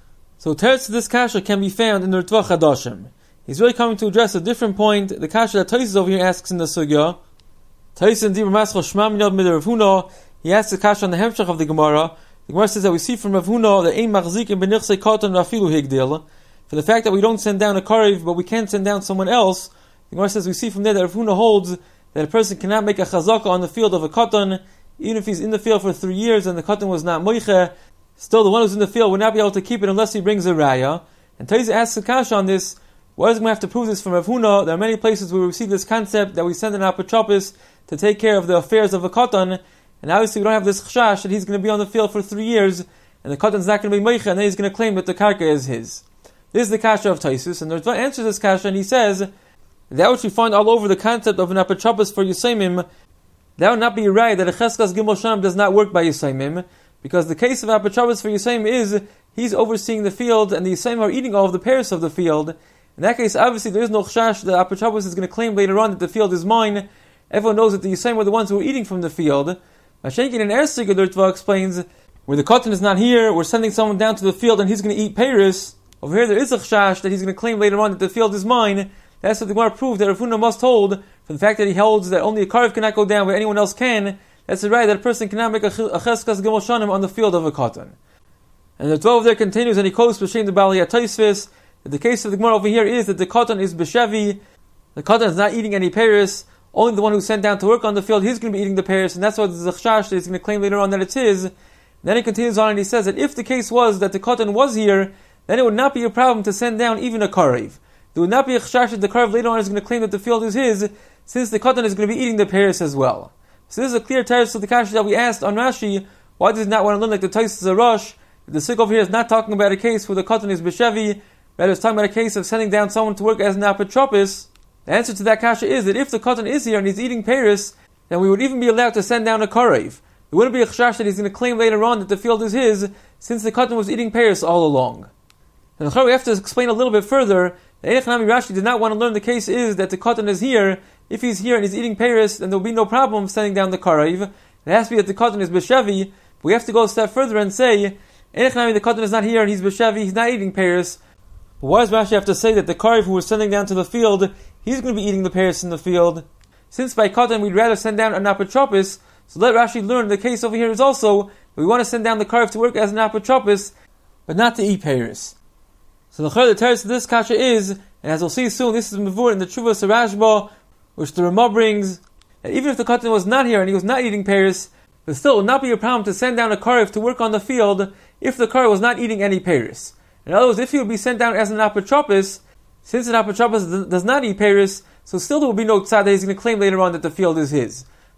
So teretz to this kasha can be found in the Ritva Chadashim. He's really coming to address a different point. The kasha that Tosfos over here asks in the sugya. Tosfos in Dibur Mascha Shema Minad Midei Rav Huna. He asks the kasha on the hemshach of the Gemara. The Gemara says that we see from Rav Huna that ein machzikim b'nichsei katan rafilu higdil. For the fact that we don't send down a karev, but we can send down someone else. The Gemara says we see from there that Rav Huna holds that a person cannot make a chazaka on the field of a katan, even if he's in the field for three years and the katan was not moiche. Still, the one who's in the field would not be able to keep it unless he brings a raya. And Tosfos asks the kasha on this. Why is going to have to prove this from Rav Huna? There are many places where we see this concept that we send an apotropos to take care of the affairs of a katan, and obviously we don't have this chashash that he's going to be on the field for three years, and the katan's not going to be meicha, and then he's going to claim that the karka is his. This is the kasha of Tosfos, and the Ritva answers this kasha, and he says that which we find all over the concept of an apotropos for Yisaimim, that would not be right that a cheskas gimel shanam does not work by Yisaimim, because the case of apotropos for Yisaimim is he's overseeing the field, and the Yisaimim are eating all of the pears of the field. In that case, obviously, there is no chashash. The apotropos is going to claim later on that the field is mine. Everyone knows that the Yisraelim were the ones who were eating from the field. Mashenkin and Ersig, the Ritva explains, where the katan is not here, we're sending someone down to the field and he's going to eat Paris. Over here, there is a chashash that he's going to claim later on that the field is mine. That's what the Gemara proved that Rav Huna must hold, for the fact that he holds that only a karev cannot go down where anyone else can. That's the right that a person cannot make a cheskas gimel shanim on the field of a katan. And the twelve there continues, and he quotes B'Shem the Bali Tosfos. The case of the Gemara over here is that the katan is b'shevi. The katan is not eating any Paris. Only the one who's sent down to work on the field, he's going to be eating the Paris, and that's why there's a chashash that he's going to claim later on that it's his. And then he continues on and he says that if the case was that the katan was here, then it would not be a problem to send down even a karev. There would not be a chashash that the karev later on is going to claim that the field is his, since the katan is going to be eating the Paris as well. So this is a clear teretz to the kasha that we asked on Rashi. Why does he not want to learn like the Tosfos HaRosh? The sikh over here is not talking about a case where the katan is b'shevi. Rather, it's talking about a case of sending down someone to work as an apotropos. The answer to that kasha is that if the katan is here and he's eating Paris, then we would even be allowed to send down a karev. There wouldn't be a chashash that he's going to claim later on that the field is his, since the katan was eating Paris all along. And we have to explain a little bit further that Einach Nami Rashi did not want to learn the case is that the katan is here. If he's here and he's eating Paris, then there will be no problem sending down the karev. It has to be that the katan is b'shevi. We have to go a step further and say, Einach Nami, the katan is not here and he's b'shevi, he's not eating Paris. But why does Rashi have to say that the karev who was sending down to the field, he's going to be eating the Paris in the field? Since by katan we'd rather send down an apotropos, so let Rashi learn the case over here is also that we want to send down the karev to work as an apotropos, but not to eat Paris. So the chayr, the teretz of this kasha is, and as we'll see soon, this is mevur in the Tshuvas Rashba, which the Ramah brings, that even if the katan was not here and he was not eating Paris, but still it would not be a problem to send down a karev to work on the field if the karev was not eating any Paris. In other words, if he would be sent down as an apotropos, since an apotropos does not eat Paris, so still there will be no tzad that he's going to claim later on that the field is his.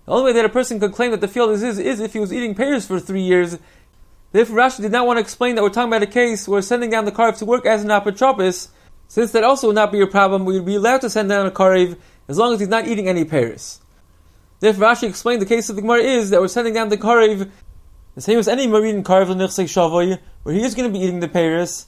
The only way that a person could claim that the field is his is if he was eating pears for three years. Therefore, Rashi did not want to explain that we're talking about a case where sending down the karev to work as an apotropos, since that also would not be a problem. We would be allowed to send down a karev as long as he's not eating any pears. Therefore, Rashi explained the case of the Gemara is that we're sending down the karev the same as any marine karev l'nichsei shavoy, where he is going to be eating the pears.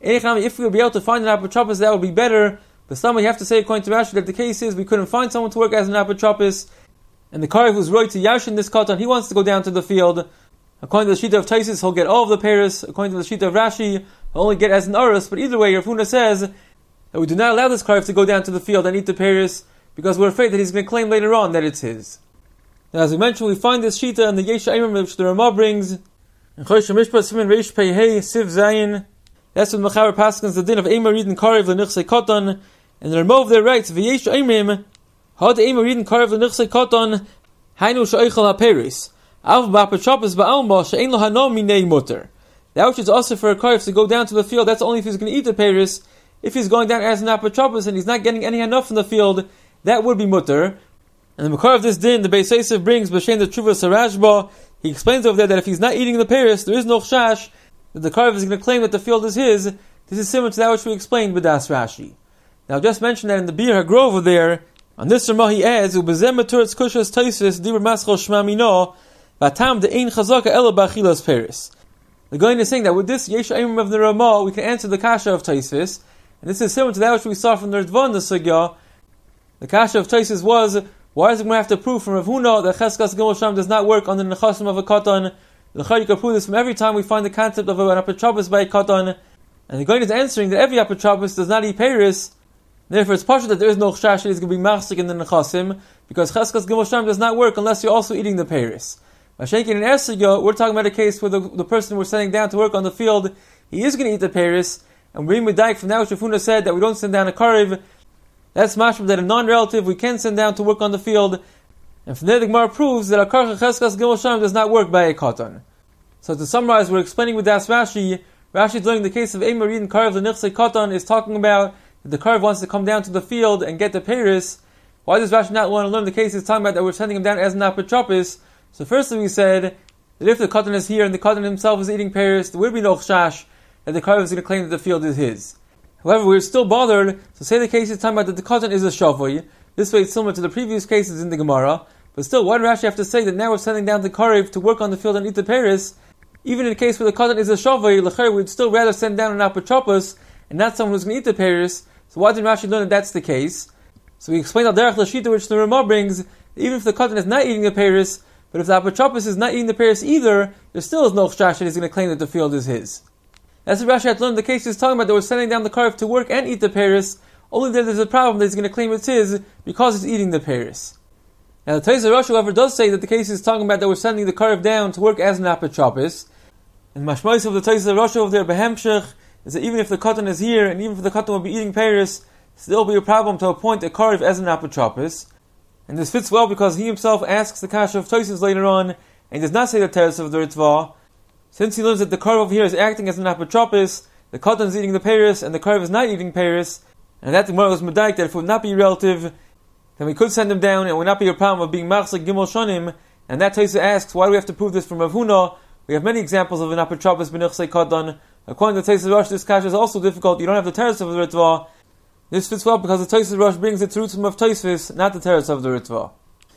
If we would be able to find an apotropos, that would be better. But some we have to say, according to Rashi, that the case is we couldn't find someone to work as an apotropos, and the karev who's right to yashin this katan, he wants to go down to the field. According to the Shita of Taisis, he'll get all of the pears. According to the Shita of Rashi, he'll only get as an aris. But either way, Rav Huna says that we do not allow this karev to go down to the field and eat the pears, because we're afraid that he's going to claim later on that it's his. Now, as we mentioned, we find this Shita in the Yesh Aimim which the Ramah brings in Chosh Mishpat Siman Reish Pei Hey Siv Zayin. That's when Mechaber Paskins the din of Eimer Yidin Karev L'Nichsei Katan, and the Ramah there writes V'yesh Aimim Had Eimer Yidin Karev L'Nichsei Katan Hainu She'oichel HaPeris Av Ba'apotropos Ba'alma She'ein Lo Hano Minei Mutter. That which is also for a karev to go down to the field, that's only if he's going to eat the peris. If he's going down as an apotropos and he's not getting any hana from the field, that would be mutter. And the makar of this din, the Beis Yosef brings B'Shem the Tshuva Sarashba. He explains over there that if he's not eating the peris, there is no chash that the karev is going to claim that the field is his. This is similar to that which we explained with Das Rashi. Now, just mention that in the Bir HaGrov over there, on this Ramah he adds, Ubezem Maturetz Kushas Taisis Dibur Maschal Shma Mino Batam De Ein Chazaka Ela B'Achilas Peris. The Goyin is saying that with this Yesh Aimim of the Ramah, we can answer the kasha of Taisis, and this is similar to that which we saw from the Ritvan, the Sugya. The kasha of Taisis was, why is it going to have to prove from Rav Huna that Cheskas Gimel Sham does not work on the Nechasim of a Katan? The Chayy you can prove this from every time we find the concept of an apotropos by a Katan, and the Goyin is answering that every apotropos does not eat peris. Therefore, it's partial that there is no chash that is going to be machzik in the Nechasim, because Cheskas Gimel Sham does not work unless you're also eating the peris. By shaking an Ersiga, we're talking about a case where the, the person we're sending down to work on the field, he is going to eat the peris, and we're medayik from that which Rav Huna said that we don't send down a karev. That's mashma that a non-relative we can send down to work on the field, and from there the Gemara proves that a karcha cheskas gimel sham does not work by a katan. So to summarize, we're explaining with Das Rashi. Rashi is learning the case of Eimer Yidin Karev L'Nichsei Katan is talking about that the karev wants to come down to the field and get the peris. Why does Rashi not want to learn the case? He's talking about that we're sending him down as an apotropos. So firstly we said that if the katan is here and the katan himself is eating peris, there would be no chash that the karev is going to claim that the field is his. However, we're still bothered to say the case is talking about that the katan is a shavoy. This way it's similar to the previous cases in the Gemara. But still, why do Rashi have to say that now we're sending down the karev to work on the field and eat the peris? Even in a case where the katan is a shavoy, l'cher, we'd still rather send down an apotropos and not someone who's going to eat the peris. So why did Rashi learn that that's the case? So we explained al derech l'shita, which the Ramah brings, that even if the katan is not eating the peris, but if the apotropos is not eating the peris either, there still is no chash that he's going to claim that the field is his. That's what Rashi had to learn the case he's talking about, that we're sending down the karev to work and eat the peris, only that there's a problem that he's going to claim it's his because he's eating the peris. Now the Taiz Rosh, however, does say that the case is talking about that we're sending the karev down to work as an apotropos. And mashmais of the Taiz Rosh over there, behemshech, is that even if the katan is here, and even if the katan will be eating peris, still be a problem to appoint a karev as an apotropos. And this fits well because he himself asks the kasha of Taisis later on, and does not say the teres of the Ritva. Since he learns that the karev over here is acting as an apotropos, the katan is eating the peris, and the karev is not eating peris, and that the Gemara was medayik that if it would not be relative, then we could send him down, and it would not be a problem of being machzik gimel shonim. And that Taisa asks, why do we have to prove this from Rav Huna? We have many examples of an apotropos b'nichsei katan. According to Taisa Rosh, this kasha is also difficult. You don't have the teres of the Ritva. This fits well because the Taisa Rosh brings its roots from of Taisvis, not the teres of the Ritva.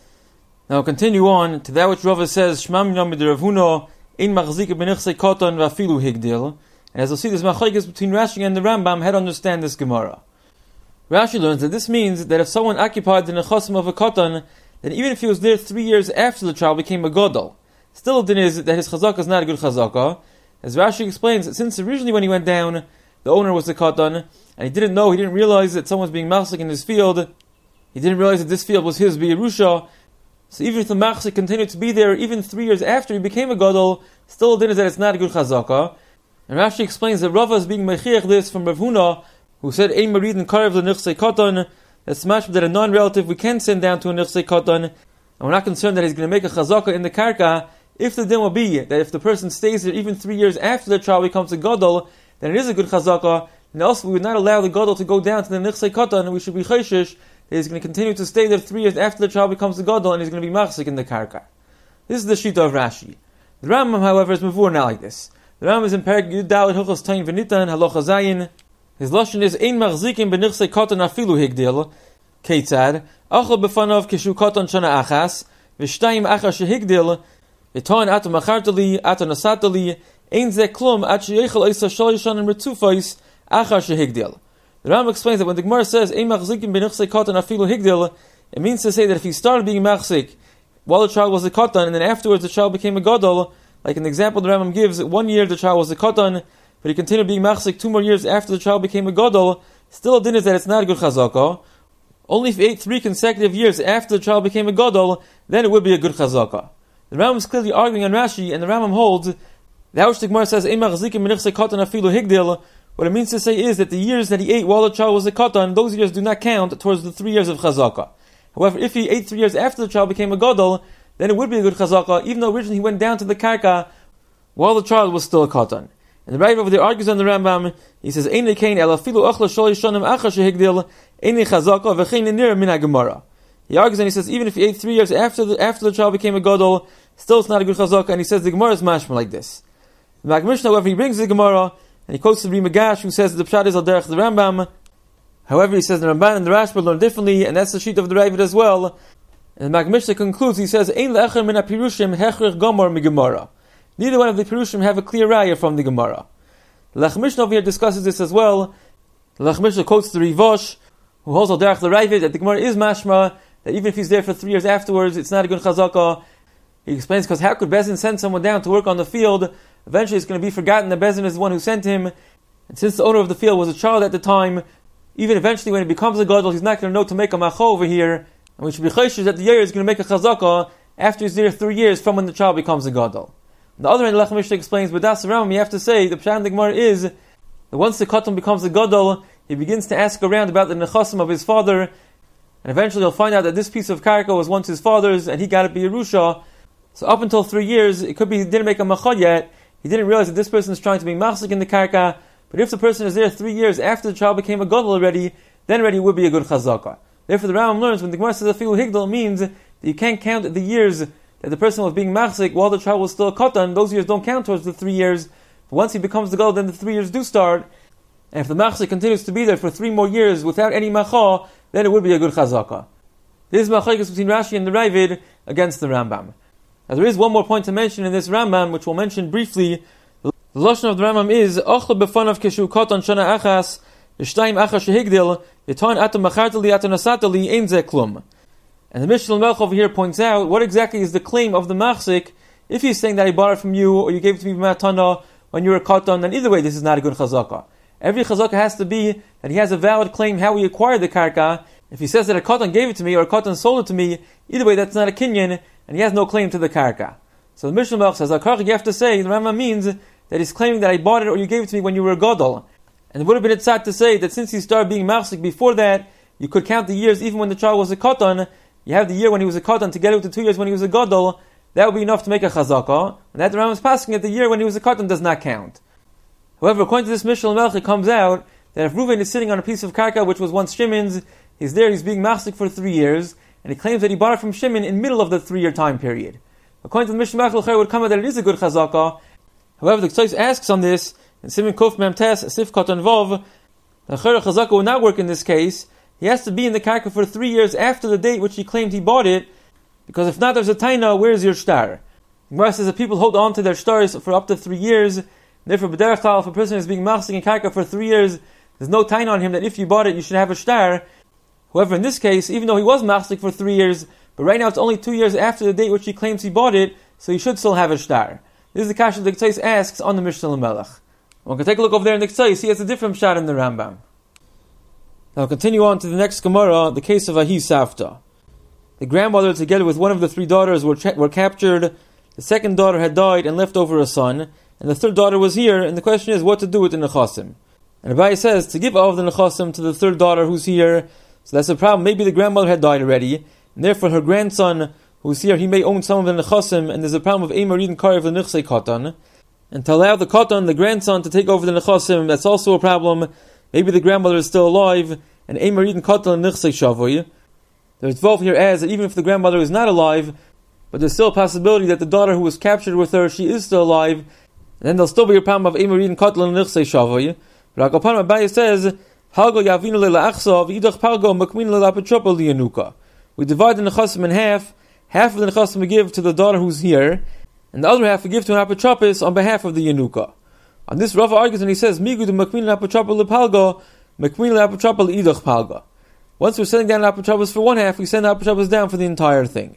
Now continue on to that which Rava says, Shmam Yom B'di Rav Huna, in machzik b'nichsei katan v'afilu higdil. And as we'll see, there's machlokes between Rashi and the Rambam how to understand this Gemara. Rashi learns that this means that if someone occupied the nechasim of a katan, then even if he was there three years after the child became a gadol, still the din is that his chazakah is not a good chazakah. As Rashi explains, since originally when he went down, the owner was the katan, and he didn't know, he didn't realize that someone's being machzik in his field, he didn't realize that this field was his b'Yerusha, so even if the machzik continued to be there, even three years after he became a gadol, still the din is that it's not a good chazakah. And Rashi explains that Rava is being mechiach this from Rav Huna, who said, Ein maridin karev l'nichsei katan, that's mashma that a non-relative we can send down to a nichsei katan, and we're not concerned that he's going to make a chazakah in the karka. If the din will be that if the person stays there even three years after the child becomes a gadol, then it is a good chazakah, and also we would not allow the gadol to go down to the nichsei katan, and we should be chayshish that he's going to continue to stay there three years after the child becomes a gadol, and he's going to be machzik in the karka. This is the shita of Rashi. The Rambam, however, is mavur not like this. The Rambam is in Perek Yud Dalet Hilchos Tain V'Nitan Halacha Zayin. His lashon is ein machzikim b'nichsei katan afilu higdil. Keitzad achol b'fanav kishu katan shana achas v'shtayim achas shehigdil v'toin ata machartali ata nasatali ein ze klum at sheyechel oisa shalish shanim retufais achas shehigdil. The Rambam explains that when the Gemara says ein machzikim b'nichsei katan afilu higdil, it means to say that if he started being machzik while the child was a katan, and then afterwards the child became a gadol, like an example the Rambam gives, one year the child was a katan, but he continued being machzik two more years after the child became a gadol, still a din is that it's not a good chazakah. Only if he ate three consecutive years after the child became a gadol, then it would be a good chazakah. The Rambam is clearly arguing on Rashi, and the Rambam holds that which the Gemara says, Ein machzikim b'nichsei katan afilu higdil, what it means to say is that the years that he ate while the child was a katan, those years do not count towards the three years of chazakah. However, if he ate three years after the child became a gadol, then it would be a good chazakah, even though originally he went down to the karka while the child was still a katan. And the Rav over there argues on the Rambam. He says, "Ein lekein elafilu achla sholish shanim achas shehigdil ein chazakah v'chein nir min hagemara." He argues and he says, even if he ate three years after the after the child became a gadol, still it's not a good chazakah. And he says the Gemara is mashma like this. The Mag Mishnah, however, he brings the Gemara and he quotes the Rimagash, who says that the pshat is al derech the Rambam. However, he says the Ramban and the Rashba learn differently, and that's the sheet of the Ravid as well. And the Mag Mishnah concludes, he says, Ein le'echer min ha-pirushim hechrich gomor mi-gemara. Neither one of the pirushim have a clear raya from the Gemara. The Lech Mishnah over here discusses this as well. The Lech Mishnah quotes the Rivosh, who holds al derech the Ravid, that the Gemara is mashma, that even if he's there for three years afterwards, it's not a good chazakah. He explains, because how could Bezin send someone down to work on the field? Eventually it's going to be forgotten that Bezin is the one who sent him. And since the owner of the field was a child at the time, even eventually when he becomes a gadol, he's not going to know to make a macho over here. And we should be chayshish that the year is going to make a chazakah after he's there three years from when the child becomes a gadol. On the other hand, Lech Mishnah explains, but das Rambam, you have to say, the pshat in the Gemara is, that once the katan becomes a gadol, he begins to ask around about the nechasim of his father, and eventually he'll find out that this piece of karka was once his father's, and he got it be Yerusha. So up until three years, it could be he didn't make a macha yet, he didn't realize that this person is trying to be machzik in the karka, but if the person is there three years after the child became a gadol already, then already would be a good chazakah. Therefore the Rambam learns, when the Gemara says afilu higdal, means that you can't count the years that the person was being machzik while the child was still a katan. Those years don't count towards the three years. But once he becomes the gadol, then the three years do start. And if the machzik continues to be there for three more years without any macha, then it would be a good chazakah. This is machlokes between Rashi and the Ravid against the Rambam. Now there is one more point to mention in this Rambam, which we'll mention briefly. The lashon of the Rambam is achla b'fanav kishu katan shana achas v'shtayim achas shehigdil v'toin atam machartali atam nasatali ein ze klum. And the Mishnah Melch over here points out what exactly is the claim of the machzik. If he's saying that he bought it from you or you gave it to me matana when you were a katan, then either way this is not a good chazakah. Every chazakah has to be that he has a valid claim how he acquired the karka. If he says that a katan gave it to me or a katan sold it to me, either way that's not a kinyan and he has no claim to the karka. So the Mishnah Melch says, Akarach, you have to say, the Rambam means that he's claiming that I bought it or you gave it to me when you were a gadol. And it would have been itzat to say that since he started being machzik before that, you could count the years even when the child was a katan. You have the year when he was a katan together with the two years when he was a gadol. That would be enough to make a chazakah. And that the Rambam is passing at the year when he was a katan does not count. However, according to this Mishnah Melch, it comes out that if Reuven is sitting on a piece of karka which was once Shimon's, he's there, he's being machzik for three years, and he claims that he bought it from Shimon in the middle of the three-year time period. According to the Mishnah Melch, it would come out that it is a good chazakah. However, the Ktsos asks on this, in Siman Kuf Mem Tes, Sif Katan Vov, the chazakah will not work in this case. He has to be in the karka for three years after the date which he claimed he bought it, because if not, there's a taina, where's your shtar? Gemara says that people hold on to their shtars for up to three years. Therefore, b'derech klal, if a person is being machzik in karka for three years, there's no taina on him that if you bought it, you should have a shtar. However, in this case, even though he was machzik for three years, but right now it's only two years after the date which he claims he bought it, so he should still have a shtar. This is the kasha the Ktsos asks on the Mishnah Melech. One can take a look over there in the Ktsos, he has a different shot in the Rambam. Now we'll continue on to the next Gemara, the case of Ahi Savta. The grandmother, together with one of the three daughters, were cha- were captured. The second daughter had died and left over a son, and the third daughter was here, and the question is what to do with the nechasim. And Abai says to give all of the nechasim to the third daughter who's here, so that's the problem. Maybe the grandmother had died already, and therefore her grandson who's here, he may own some of the nechasim, and there's a problem of Eimer Eden Karev the Nichsei Katan. And to allow the Katan, the grandson, to take over the nechasim, that's also a problem. Maybe the grandmother is still alive, and Eimer Eden Katan and Nichsei Shavui. The Ritva here adds that even if the grandmother is not alive, but there's still a possibility that the daughter who was captured with her, she is still alive, and then there'll still be a problem of Eimarid and Kotl and Nichsei Shavoy. But Akapan Abaye says, Palgo Yavinu Le'La'achsa v'idach Palgo Makmin Le'Lapatropa Li'Yanuka. We divide the Nechasim in half. Half of the Nechasim we give to the daughter who's here, and the other half we give to an Apotropos on behalf of the Yanuka. On this, Rava argues and he says, Migud Makmin Le'Apatropa Le'Palgo, Makmin Le'Apatropa Le'idach Palgo. Once we're sending down Apotropos for one half, we send Apotropos down for the entire thing.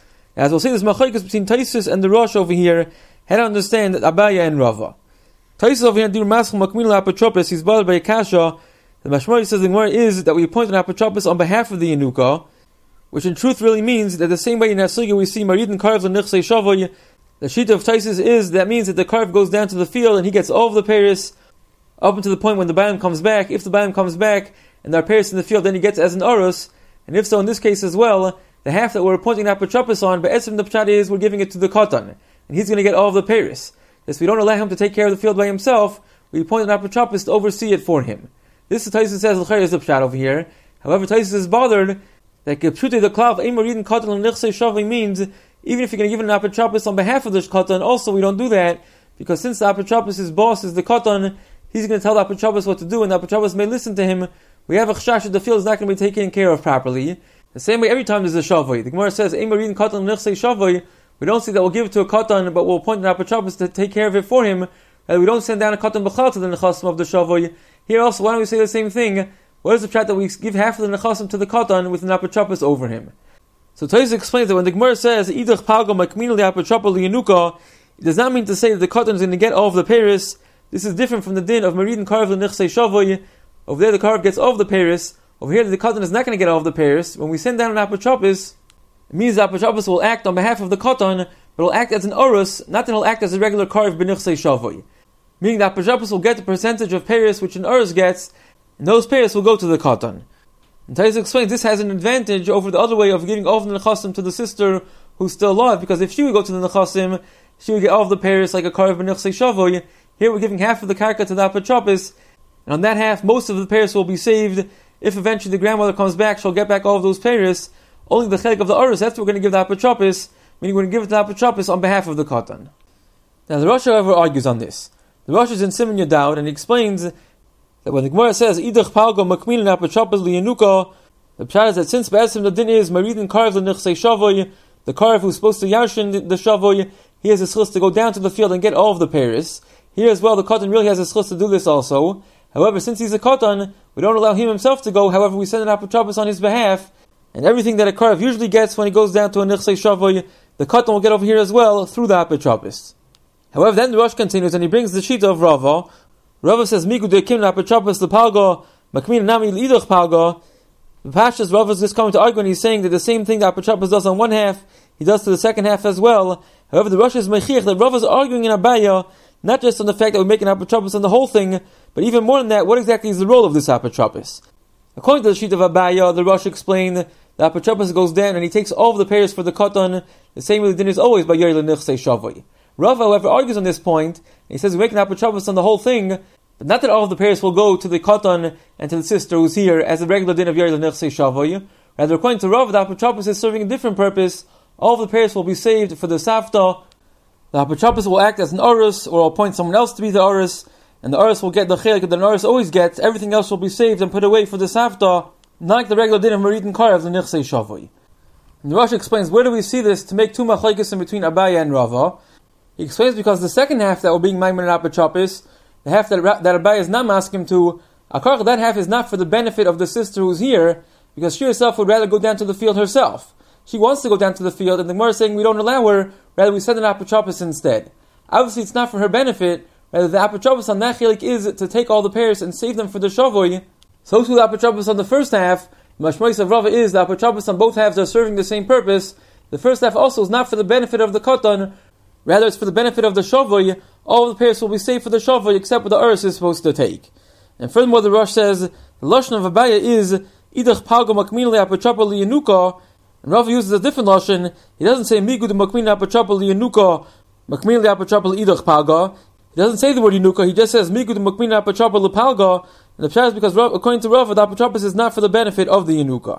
As we'll see, this machlokes between Taisus and the Rosh over here had to understand that Abaya and Rava. Taisus over here do Maschel Makmin Le'Apotropos, he's bothered by a kasha. The Mashmori says the Gemara is that we appoint an Apotropos on behalf of the Yanuka, which in truth really means that the same way in Hasiga we see Marid and Karv L'Nichsei Shavoy, the sheet of Taisus is that means that the Karv goes down to the field and he gets all of the Paris up until the point when the Bayam comes back. If the Bayam comes back and there are Paris in the field, then he gets as an Orus, and if so in this case as well, the half that we're appointing Apotropos on, but Etzim the Pshat is we're giving it to the Katan, and he's going to get all of the Paris. If we don't allow him to take care of the field by himself, we appoint an Apotropos to oversee it for him. This is Taisus says L'chayr is the Pshat over here. However, Taisus is bothered that Gepshute the Klav Eimarid and Katan and Nichsei Shavli means even if you're going to give an Apotropos on behalf of the Katan, also we don't do that because since the Apotropos' boss is the Katan, he's going to tell the Apotropos what to do, and the Apotropos may listen to him. We have a chashash that the field is not going to be taken care of properly. The same way every time there's a Shavli. The Gemara says Eimarid and Katan and Nichsei Shavli. We don't see that we'll give it to a Katan, but we'll appoint an Apotropos to take care of it for him. And we don't send down a Katan B'chal to the Nechasim of the Shavli. Here also, why don't we say the same thing? What is the pshat that we give half of the Nechasim to the Katan with an Apotropos over him? So Taisus explains that when the Gemara says Idach Palgo Makmin Le'Apotropa Li'Yanuka, it does not mean to say that the Katan is going to get all of the Paris. This is different from the din of Marid and Karv L'Nichsei Shavoy. Over there the Karv gets all of the Paris. Over here the Katan is not going to get all of the Paris. When we send down an Apotropos, it means the Apotropos will act on behalf of the Katan, but will act as an Orus, not that he'll act as a regular Karv B'Nichsei Shavoy. Meaning that Apotropos will get the percentage of Paris which an Orus gets, and those Paris will go to the Katan. And Taisus explains this has an advantage over the other way of giving all of the Nechasim to the sister who's still alive, because if she would go to the Nechasim, she would get all of the Paris like a Karv B'Nichsei Shavoy. Here we're giving half of the Karka to the Apotropos, and on that half, most of the Paris will be saved. If eventually the grandmother comes back, she'll get back all of those Paris. Only the Chelik of the Orus, that's what we're going to give the Apotropos, meaning we're going to give it to the Apotropos on behalf of the Katan. Now the Rosh, however, argues on this. The Rosh is in Simon Yadaud, and he explains that when the Gemara says Idach Palgo Makmin Apotropos Li'Yanuka, the pshat is that since Ba'esim the din is Marid and Karv L'Nichsei Shavoy, the Karv who's supposed to Yarshin the Shavoy, he has a schus to go down to the field and get all of the Paris. Here as well, the Katan really has a schus to do this also. However, since he's a Katan, we don't allow him himself to go. However, we send an Apotropos on his behalf, and everything that a Karv usually gets when he goes down to a Nichsei Shavoy, the Katan will get over here as well through the Apotropos. However, then the Rosh continues and he brings the sheet of Rava. Rava says, Migu de'kim Apotropos l'palga, makmin nami l'idach palga. The Pashas Rava is just coming to argue and he's saying that the same thing that Apotropos does on one half, he does to the second half as well. However, the Rosh is mechich that Rava is arguing in Abaya, not just on the fact that we make an Apotropos on the whole thing, but even more than that, what exactly is the role of this Apotropos? According to the sheet of Abaya, the Rosh explained that Apotropos goes down and he takes all of the payers for the Katan, the same way the din is always by Yer L'Nichsei Shavoy. Rava, however, argues on this point, and he says we make an Apotropos on the whole thing, but not that all of the payers will go to the Katan and to the sister who's here as a regular din of Yer L'Nichsei Shavoy. Rather, according to Rava, the Apotropos is serving a different purpose. All of the payers will be saved for the Safta. The Apotropos will act as an Orus, or appoint someone else to be the Orus, and the Orus will get the Chelik that an Orus always gets. Everything else will be saved and put away for the Safta, not like the regular din of Marid and Karv L'Nichsei Shavoy. And the Rosh explains, where do we see this to make two machlekes in between Abaya and Rava? He explains because the second half that we're being Maimon and Apotropos, the half that, that Abaya is not masking to, Akarach, that half is not for the benefit of the sister who's here, because she herself would rather go down to the field herself. She wants to go down to the field, and the Gemara is saying we don't allow her, rather we send an Apotropos instead. Obviously it's not for her benefit, rather the Apotropos on that chelik is to take all the pairs and save them for the Shavoy. So too the Apotropos on the first half, the Mashmois of Rava is the Apotropos on both halves are serving the same purpose. The first half also is not for the benefit of the Katan, rather it's for the benefit of the Shavoy. All of the pairs will be saved for the Shavoy except what the Urus is supposed to take. And furthermore the Rosh says, the Lashon of Abaya is Idach Palgo Makmin Le'Apotropa Li'Yanuka, and Rava uses a different Lashon. He doesn't say Migud Makmin Le'Apotropa Li'Yanuka, Makmin Le'Apotropa Li'Idach Palga. He doesn't say the word Yanuka, he just says Migud Makmin Le'Apotropa Li'Palga, and the pshat is because according to Rava, the Apotropos is not for the benefit of the Yanuka.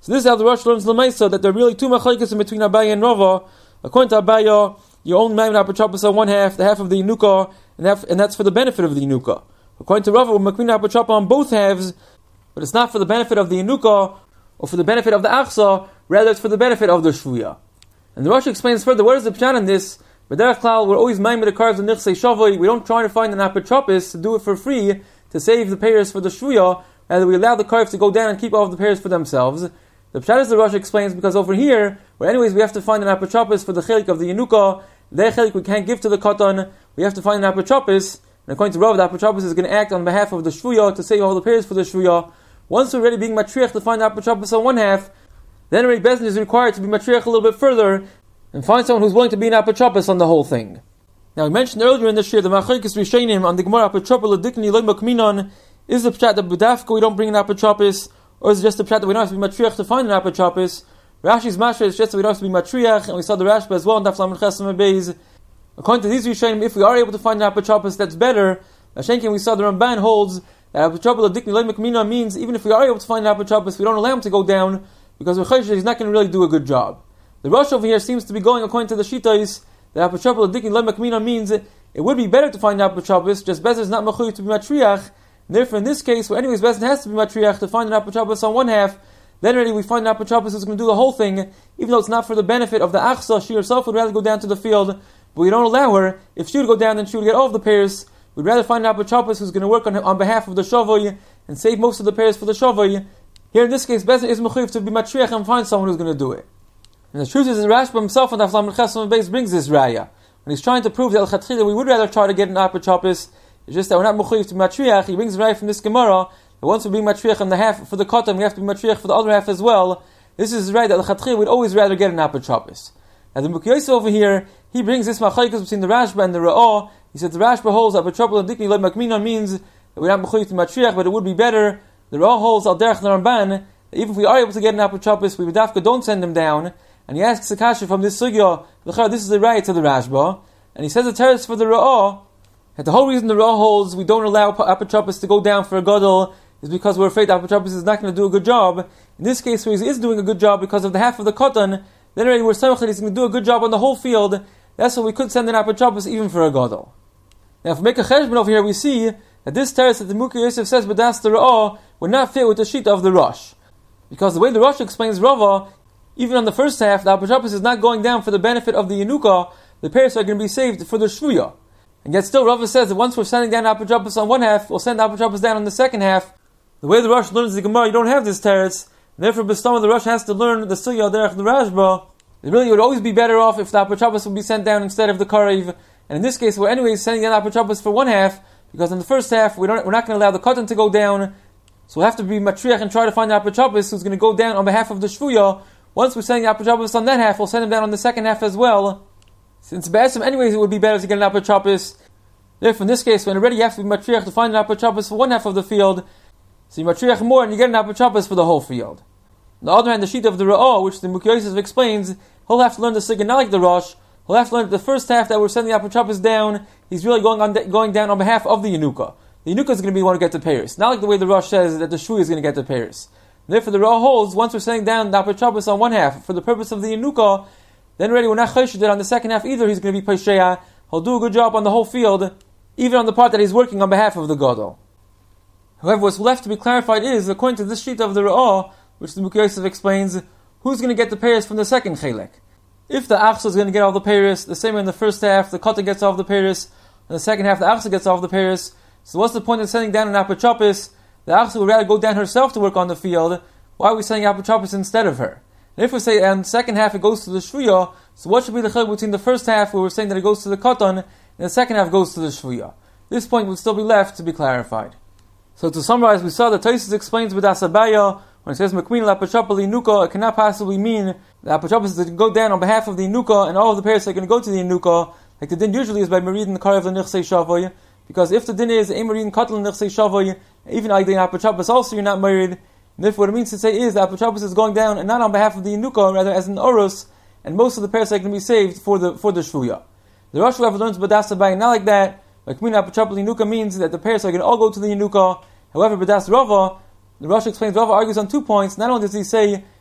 So this is how the Rosh learns L'maisa, that there are really two machlekes in between Abaye and Rava. According to Abaye, you only Maimon Apachapis on one half, the half of the Yenuka, and, half, and that's for the benefit of the Yenuka. According to Rava, we're Makmin Apachapa on both halves, but it's not for the benefit of the Yenuka, or for the benefit of the Achsa, rather it's for the benefit of the Shvuya. And the Rosh explains further, what is the pshat in this? B'derech klal, we're always Maimon the carves of Nichsei Shavoi, we don't try to find an Apachapis to do it for free, to save the payers for the Shvuya, rather we allow the carves to go down and keep all of the payers for themselves. The pshat is the Rosh explains, because over here, where anyways we have to find an Apachapis for the chelik of the Yenuka, their chelik we can't give to the Katan, we have to find an Apachapis, and according to Rav, the Apachapis is going to act on behalf of the Shvuya to save all the payers for the Shvuya. Once we're already being matriach to find the Apachapis on one half, then already Bezdin is required to be matriach a little bit further and find someone who's willing to be an Apachapis on the whole thing. Now, we mentioned earlier in this year the Machlekes Rishonim on the Gemara Apachapis L'Dikni Lo Makminon. Is the pshat that B'dafka we don't bring an Apachapis, or is it just the pshat that we don't have to be matriach to find an Apachapis? Rashi's mashra is just that we don't have to be matriach, and we saw the Rashba as well in Daf Lamed Ches Amud Beis. According to these Rishonim, if we are able to find an Apachapis, that's better. Mashenkin, we saw the Ramban holds that Apachapis L'Dikni Lo Makminon means even if we are able to find an Apachapis, we don't allow him to go down, because we're chayshish he's not going to really do a good job. The Rosh over here seems to be going according to the Shitais that Apachapis L'Dikni Lo Makminon means it, it would be better to find an Apachapis, just Bezer is not mechuyev to be matriach. Therefore, in this case, where anyways Bezdin has to be matriach to find an Apachapis on one half, then already we find an Apachapis who's going to do the whole thing, even though it's not for the benefit of the Achsa. She herself would rather go down to the field, but we don't allow her. If she would go down, then she would get all of the pairs. We'd rather find an Apachapis who's going to work on on behalf of the Shavoi and save most of the pairs for the Shavoi. Here in this case, Bezdin is mechuyev to be matriach and find someone who's going to do it. And the truth is, Rashba himself on Daf Lamed Ches Amud Beis brings this raya when he's trying to prove that L'Chatchila we would rather try to get an Apachapis. It's just that we're not mechuyev to be matriach. He brings right from this Gemara that once we're being matriach on the half for the Katan, we have to be matriach for the other half as well. This is right that L'Chatchila we'd always rather get an Apachapis. Now the Mukiyos over here, he brings this machlekes between the Rashba and the Ra'ah. He said the Rashba holds that Apachapis L'Dikni Lo Makminon means that we're not mechuyev to matriach, but it would be better. The Ra'ah holds Al Derech L'Ramban that even if we are able to get an Apachapis, we B'dafka don't send him down. And he asks Akasha from this sugya, this is the right to the Rashba, and he says the teretz for the Ra'ah. And the whole reason the Ra'ah holds we don't allow Apachapis to go down for a gadol is because we're afraid Apachapis is not going to do a good job. In this case, where he is doing a good job because of the half of the Katan, then already we're saying that he's going to do a good job on the whole field. That's why we could send an Apachapis even for a gadol. Now, if we make a cheshbon over here, we see that this teretz that the Mukhi Yosef says, but that's the Ra'ah, would not fit with the sheet of the Rosh. Because the way the Rosh explains Rava, even on the first half, the Apachapis is not going down for the benefit of the Yenuka, the pairs are going to be saved for the Shvuya. And yet still, Rava says that once we're sending down Apachapis on one half, we'll send Apachapis down on the second half. The way the Rosh learns the Gemara, you don't have this teretz, and therefore B'stama the Rosh has to learn the Sugya Derech the Rashba. It really would always be better off if the Apachapis would be sent down instead of the Karev. And in this case, we're anyways sending down Apachapis for one half, because in the first half, we don't, we're not going to allow the Katan to go down, so we'll have to be matriach and try to find an Apachapis who's going to go down on behalf of the Shvuya. Once we're sending Apachapis on that half, we'll send him down on the second half as well. Since Ba'asim anyways, it would be better to get an Apachapis. Therefore, in this case, when already you have to be matriach to find an Apachapis for one half of the field, so you matriach more and you get an Apachapis for the whole field. On the other hand, the sheet of the Ra'ah, which the Mukhi Yosef explains, he'll have to learn the Sigin, not like the Rosh. He'll have to learn the first half that we're sending the Apachapis down, he's really going on going down on behalf of the Yenuka. The Yenuka is going to be the one to get the payers. Not like the way the Rosh says that the Shvuya is going to get the payers. Therefore, the Ra'ah holds, once we're sending down the Apachapis on one half for the purpose of the Yenuka, then already we're not chayshish that on the second half either he's going to be Pesheya. He'll do a good job on the whole field, even on the part that he's working on behalf of the Gadol. However, what's left to be clarified is, according to this sheet of the Ra'ah, which the Mukhi Yosef explains, who's going to get the payers from the second Chelek? If the Achsa is going to get all the payers, the same way in the first half, the Katan gets all the payers, in the second half, the Achsa gets all the payers. So what's the point of sending down an Apachapis? The Achsa would rather go down herself to work on the field. Why are we sending Apachapis instead of her? And if we say in the second half it goes to the Shvuya, so what should be the chilek between the first half where we're saying that it goes to the Katan, and the second half goes to the Shvuya? This point would still be left to be clarified. So to summarize, we saw that Tosfos explains with Asabaya, when it says Mekmin L'Apachapis L'Yenuka, it cannot possibly mean that Apachapis is going to go down on behalf of the Yenuka, and all of the pairs are going to go to the Yenuka, like the din usually is by Meridin the Karev L'Nichsei Shavoi, because if the din is a Meridin Katan L'Nichsei Shavoi, even like the Apachapis also you're not married, and therefore what it means to say is that Apachapis is going down and not on behalf of the Yenuka, rather as an Orus, and most of the pairs are going to be saved for the for the Shvuya. The Rosh Hashanah learns B'das Abaye not like that. Mekmin Apachapis L'Yenuka means that the pairs are going to all go to the Yenuka. However, B'das Rava, the Rosh explains Rava argues on two points. Not only does he say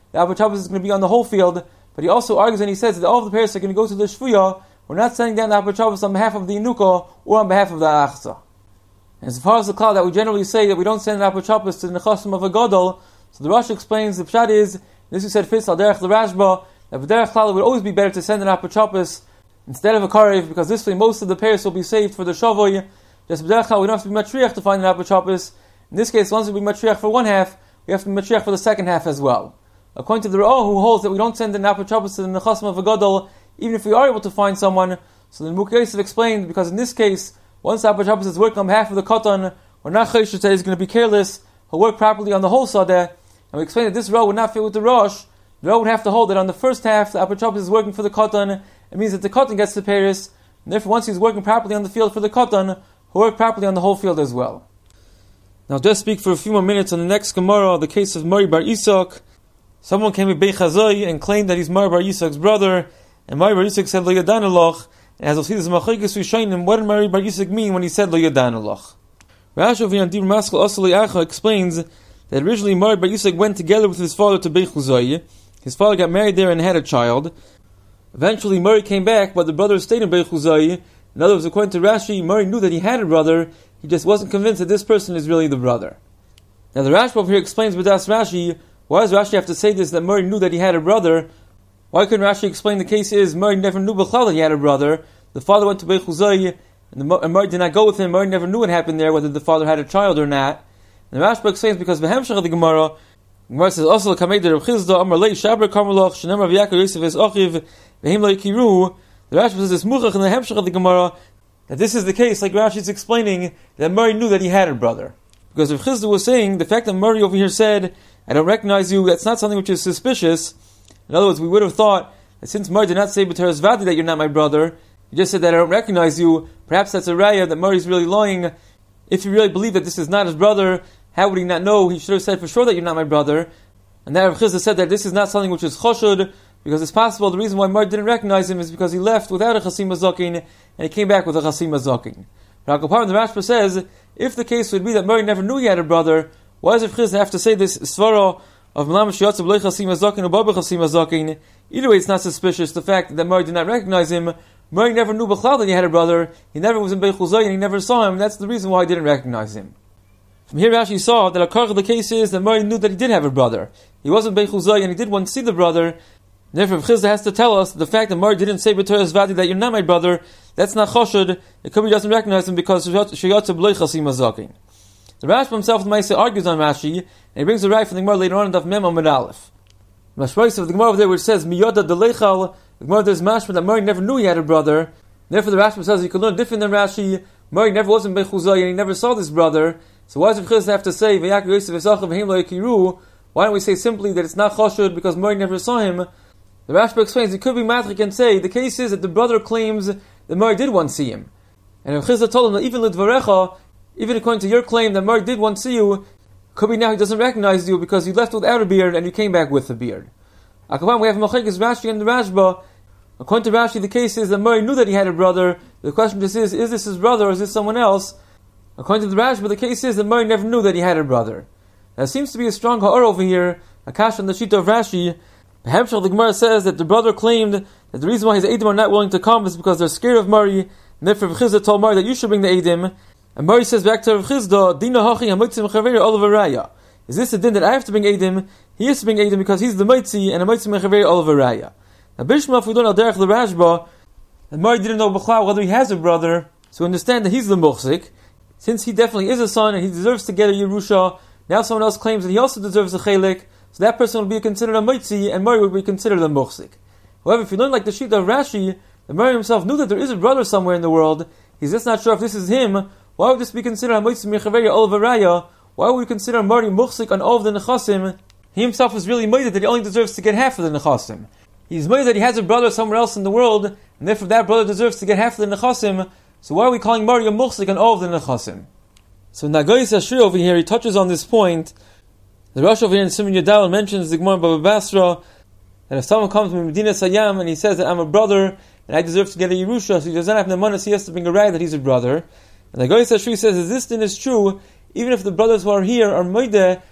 the Abu Shabbos is going to be on the whole field, but he also argues and he says that all of the parents are going to go to the Shvuya. We're not sending down the Abu Shabbos on behalf of the Inuka or on behalf of the Achza. And as far as the cloud that we generally say that we don't send an Abu Shabbos to the Nechasim of a Gadol, so the Rosh explains the Pshat is, this we said fits al derech the Rashba, that V'derech Klal would always be better to send an Abu Shabbos instead of a Karev, because this way most of the pairs will be saved for the Shavoy. Just V'derech Klal we don't have to be Matriach to find an Abu Shabbos. In this case, once we be Matriach for one half, we have to be Matriach for the second half as well. According to the Ra'ah, who holds that we don't send an Abu Shabbos to the Nechasim of a Gadol, even if we are able to find someone. So the Mukh Yosef explained, because in this case, once Abu Shabbos is working on behalf of the Katan, we're not Chayshut that he's going to be careless, he'll work properly on the whole Sadeh. And we explained that this row would not fit with the Rosh. The row would have to hold that on the first half, the Abu Shabbos is working for the Katan. It means that the Katan gets the Paris, and therefore once he's working properly on the field for the Katan, he'll work properly on the whole field as well. Now just speak for a few more minutes on the next Gemara, the case of Mari Bar Yisak. Someone came with Bei Chazai and claimed that he's Mari Bar Yisak's brother, and Mari Bar Yisak said Lo Yadan Aloch. And as we'll see, this is Machaikas Rishonim. What did Mari Bar Yisak mean when he said Lo Yadan Aloch? Rashi over here on Dibur Maskal Asali Acha explains that originally Mari Bar Yisak went together with his father to Bei Chazai. His father got married there and had a child. Eventually Mari came back, but the brother stayed in Bei Chazai. In other words, according to Rashi, Mari knew that he had a brother, he just wasn't convinced that this person is really the brother. Now the Rashba over here explains with us Rashi, why does Rashi have to say this, that Mari knew that he had a brother? Why couldn't Rashi explain the case is, Mari never knew B'chlal that he had a brother, the father went to Bei Chazai, and, and Mari did not go with him, Mari never knew what happened there, whether the father had a child or not. And the Rashba explains, because B'hemshach of the Gemara, the Gemara says, also Kamei de Rav Chizda, Amar Lei Shaber Karmelach, Shenem Rav Yaakov Yosef Es Ochiv, V'hem Lo Yikiru. The Rashba says, this Muchach in the Hemshach of the Gemara, that this is the case, like Rashi is explaining, that Mari knew that he had a brother. Because Rav Chizda was saying, the fact that Mari over here said, I don't recognize you, that's not something which is suspicious. In other words, we would have thought that since Mari did not say B'teres Vadi that you're not my brother, he just said that I don't recognize you, perhaps that's a raya that Mari is really lying. If you really believe that this is not his brother, how would he not know? He should have said for sure that you're not my brother. And then Rav Chizda said that this is not something which is choshud, because it's possible the reason why Mari didn't recognize him is because he left without a Chasima Zakin, and he came back with a Chasima Zakin. But Akaparim, the Rashba says, if the case would be that Mari never knew he had a brother, why does Rav Chizda have to say this svara of Malam Shiyatzav Lei Chasima Zakin or Baba Chasima Zakin? Either way, it's not suspicious. The fact that Mari did not recognize him, Mari never knew B'chlal that he had a brother, he never was in Bei Chuzay, and he never saw him, that's the reason why he didn't recognize him. From here, Rashi saw that a karch of the case is that Mari knew that he did have a brother. He wasn't Bei Chuzay, and he did want to see the brother. Therefore, Chizda has to tell us that the fact that Mari didn't say B'teres Vadi that you're not my brother, that's not choshud. It could be he doesn't recognize him because Sheyatzav B'lei Chasima Zakin. The Rashba himself, the Maaseh, argues on Rashi, and he brings a right from the Gemara later on in Daf Mem Amud Aleph. Mashpais of the Gemara over there, which says Miyoda Delechal, the Gemara there's mashma that Mari never knew he had a brother. Therefore, the Rashba says you can learn different than Rashi. Mari never was in Bei Chuzay and he never saw this brother. So why does Rav Chizda have to say V'Yaakov Yosef Es Ochiv V'hem Lo Yikiru? Why don't we say simply that it's not choshud because Mari never saw him? The Rashba explains it could be matrik and say the case is that the brother claims that Mari did once see him, and Rav Chizda told him that even L'Dvarecha, even according to your claim that Mari did once see you, could be now he doesn't recognize you because you left without a beard and you came back with a beard. Akavam, we have Machaikas Rashi and the Rashba. According to Rashi, the case is that Mari knew that he had a brother. The question just is, is this his brother or is this someone else? According to the Rashba, the case is that Mari never knew that he had a brother. There seems to be a strong ha'or over here, Akash on the sheet of Rashi. The Hemshach, the Gemara says that the brother claimed that the reason why his Eidim are not willing to come is because they're scared of Mari, and therefore Rav Chizda told Mari that you should bring the Eidim. And Mari says back to Rav Chizda, Dina hachi hamotzim chaver olav raya. Is this a din that I have to bring Eidim? He has to bring Eidim because he's the Moitzi, and a Moitzi mechaver olav raya. Now Bishma, if we don't know Derech the Rashba, and Mari didn't know B'chlal whether he has a brother, so understand that he's the Muchzik. Since he definitely is a son and he deserves to get a Yerusha, now someone else claims that he also deserves a Chelik, so that person will be considered a Moitzi, and Mari would be considered a Muchzik. However, if you learn like the sheet of Rashi, the Mari himself knew that there is a brother somewhere in the world, he's just not sure if this is him. Why would this be considered a Moitzi mechaver olav raya? Why would we consider Mari Muchzik on all of the Nechasim? He himself is really Moitzi that he only deserves to get half of the Nechasim. He's Moitzi that he has a brother somewhere else in the world, and therefore that brother deserves to get half of the Nechasim. So why are we calling Mari a Muchzik on all of the Nechasim? So Nagayis Ashri over here, he touches on this point. The Rosh over here in Siman Yudal mentions the Gemara Baba Basra, that if someone comes from Medina Sayyam and he says that I'm a brother, and I deserve to get a Yerusha, so he doesn't have the money, so he has to bring a rag that he's a brother. And the Nagayis Ashri says, as this din is true, even if the brothers who are here are Moideh,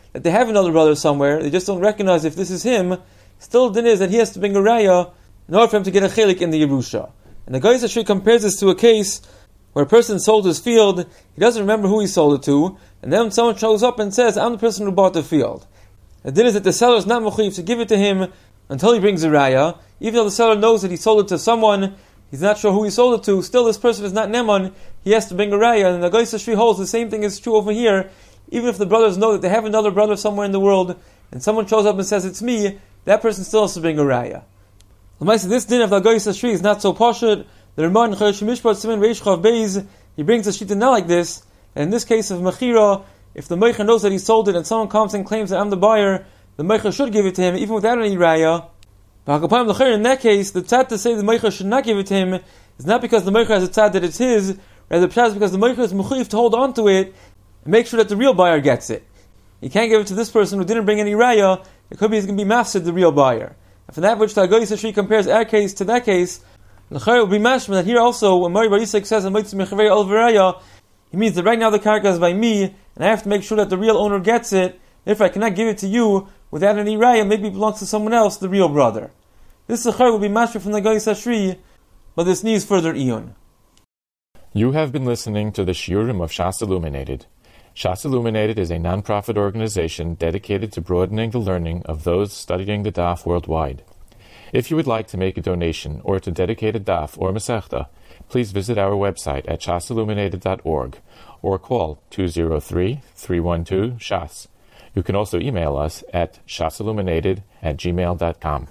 that they have another brother somewhere, they just don't recognize if this is him, still the din is that he has to bring a raya in order for him to get a chelik in the Yerusha. And the Geis Ashri compares this to a case where a person sold his field, he doesn't remember who he sold it to, and then someone shows up and says, I'm the person who bought the field. The din is that the seller is not mechuyev to give it to him until he brings a raya, even though the seller knows that he sold it to someone, he's not sure who he sold it to, still this person is not neman, he has to bring a raya, and the Geis Ashri holds the same thing is true over here, even if the brothers know that they have another brother somewhere in the world, and someone shows up and says, it's me, that person still has to bring a raya. This din of the Geis Ashri is not so poshut. The Ramban Chodesh Mishpat Siman Reish Chav Beis, he brings a shita not like this, and in this case of Mechira, if the Meicha knows that he sold it and someone comes and claims that I'm the buyer, the Meicha should give it to him, even without any raya. But in that case, the tzad to say the Meicha should not give it to him is not because the Meicha has a tzad that it's his, rather the tzad is because the Meicha is mechuyev to hold on to it and make sure that the real buyer gets it. You can't give it to this person who didn't bring any raya, it could be he's going to be mafsid the real buyer. And for that which the Geis Ashri compares our case to that case, the Chayr will be mashma that here also, when Mari Bar Yisrael says, he means that right now the karka is by me, and I have to make sure that the real owner gets it. If I cannot give it to you without any raya, maybe it belongs to someone else, the real brother. This Chayr will be mashma from the Geis Ashri, but this needs further iyun. You have been listening to the Shiurim of Shas Illuminated. Shas Illuminated is a non-profit organization dedicated to broadening the learning of those studying the Daf worldwide. If you would like to make a donation or to dedicate a daf or masechta, please visit our website at shas illuminated dot org or call two zero three, three one two, S H A S. You can also email us at shasilluminated at gmail dot com.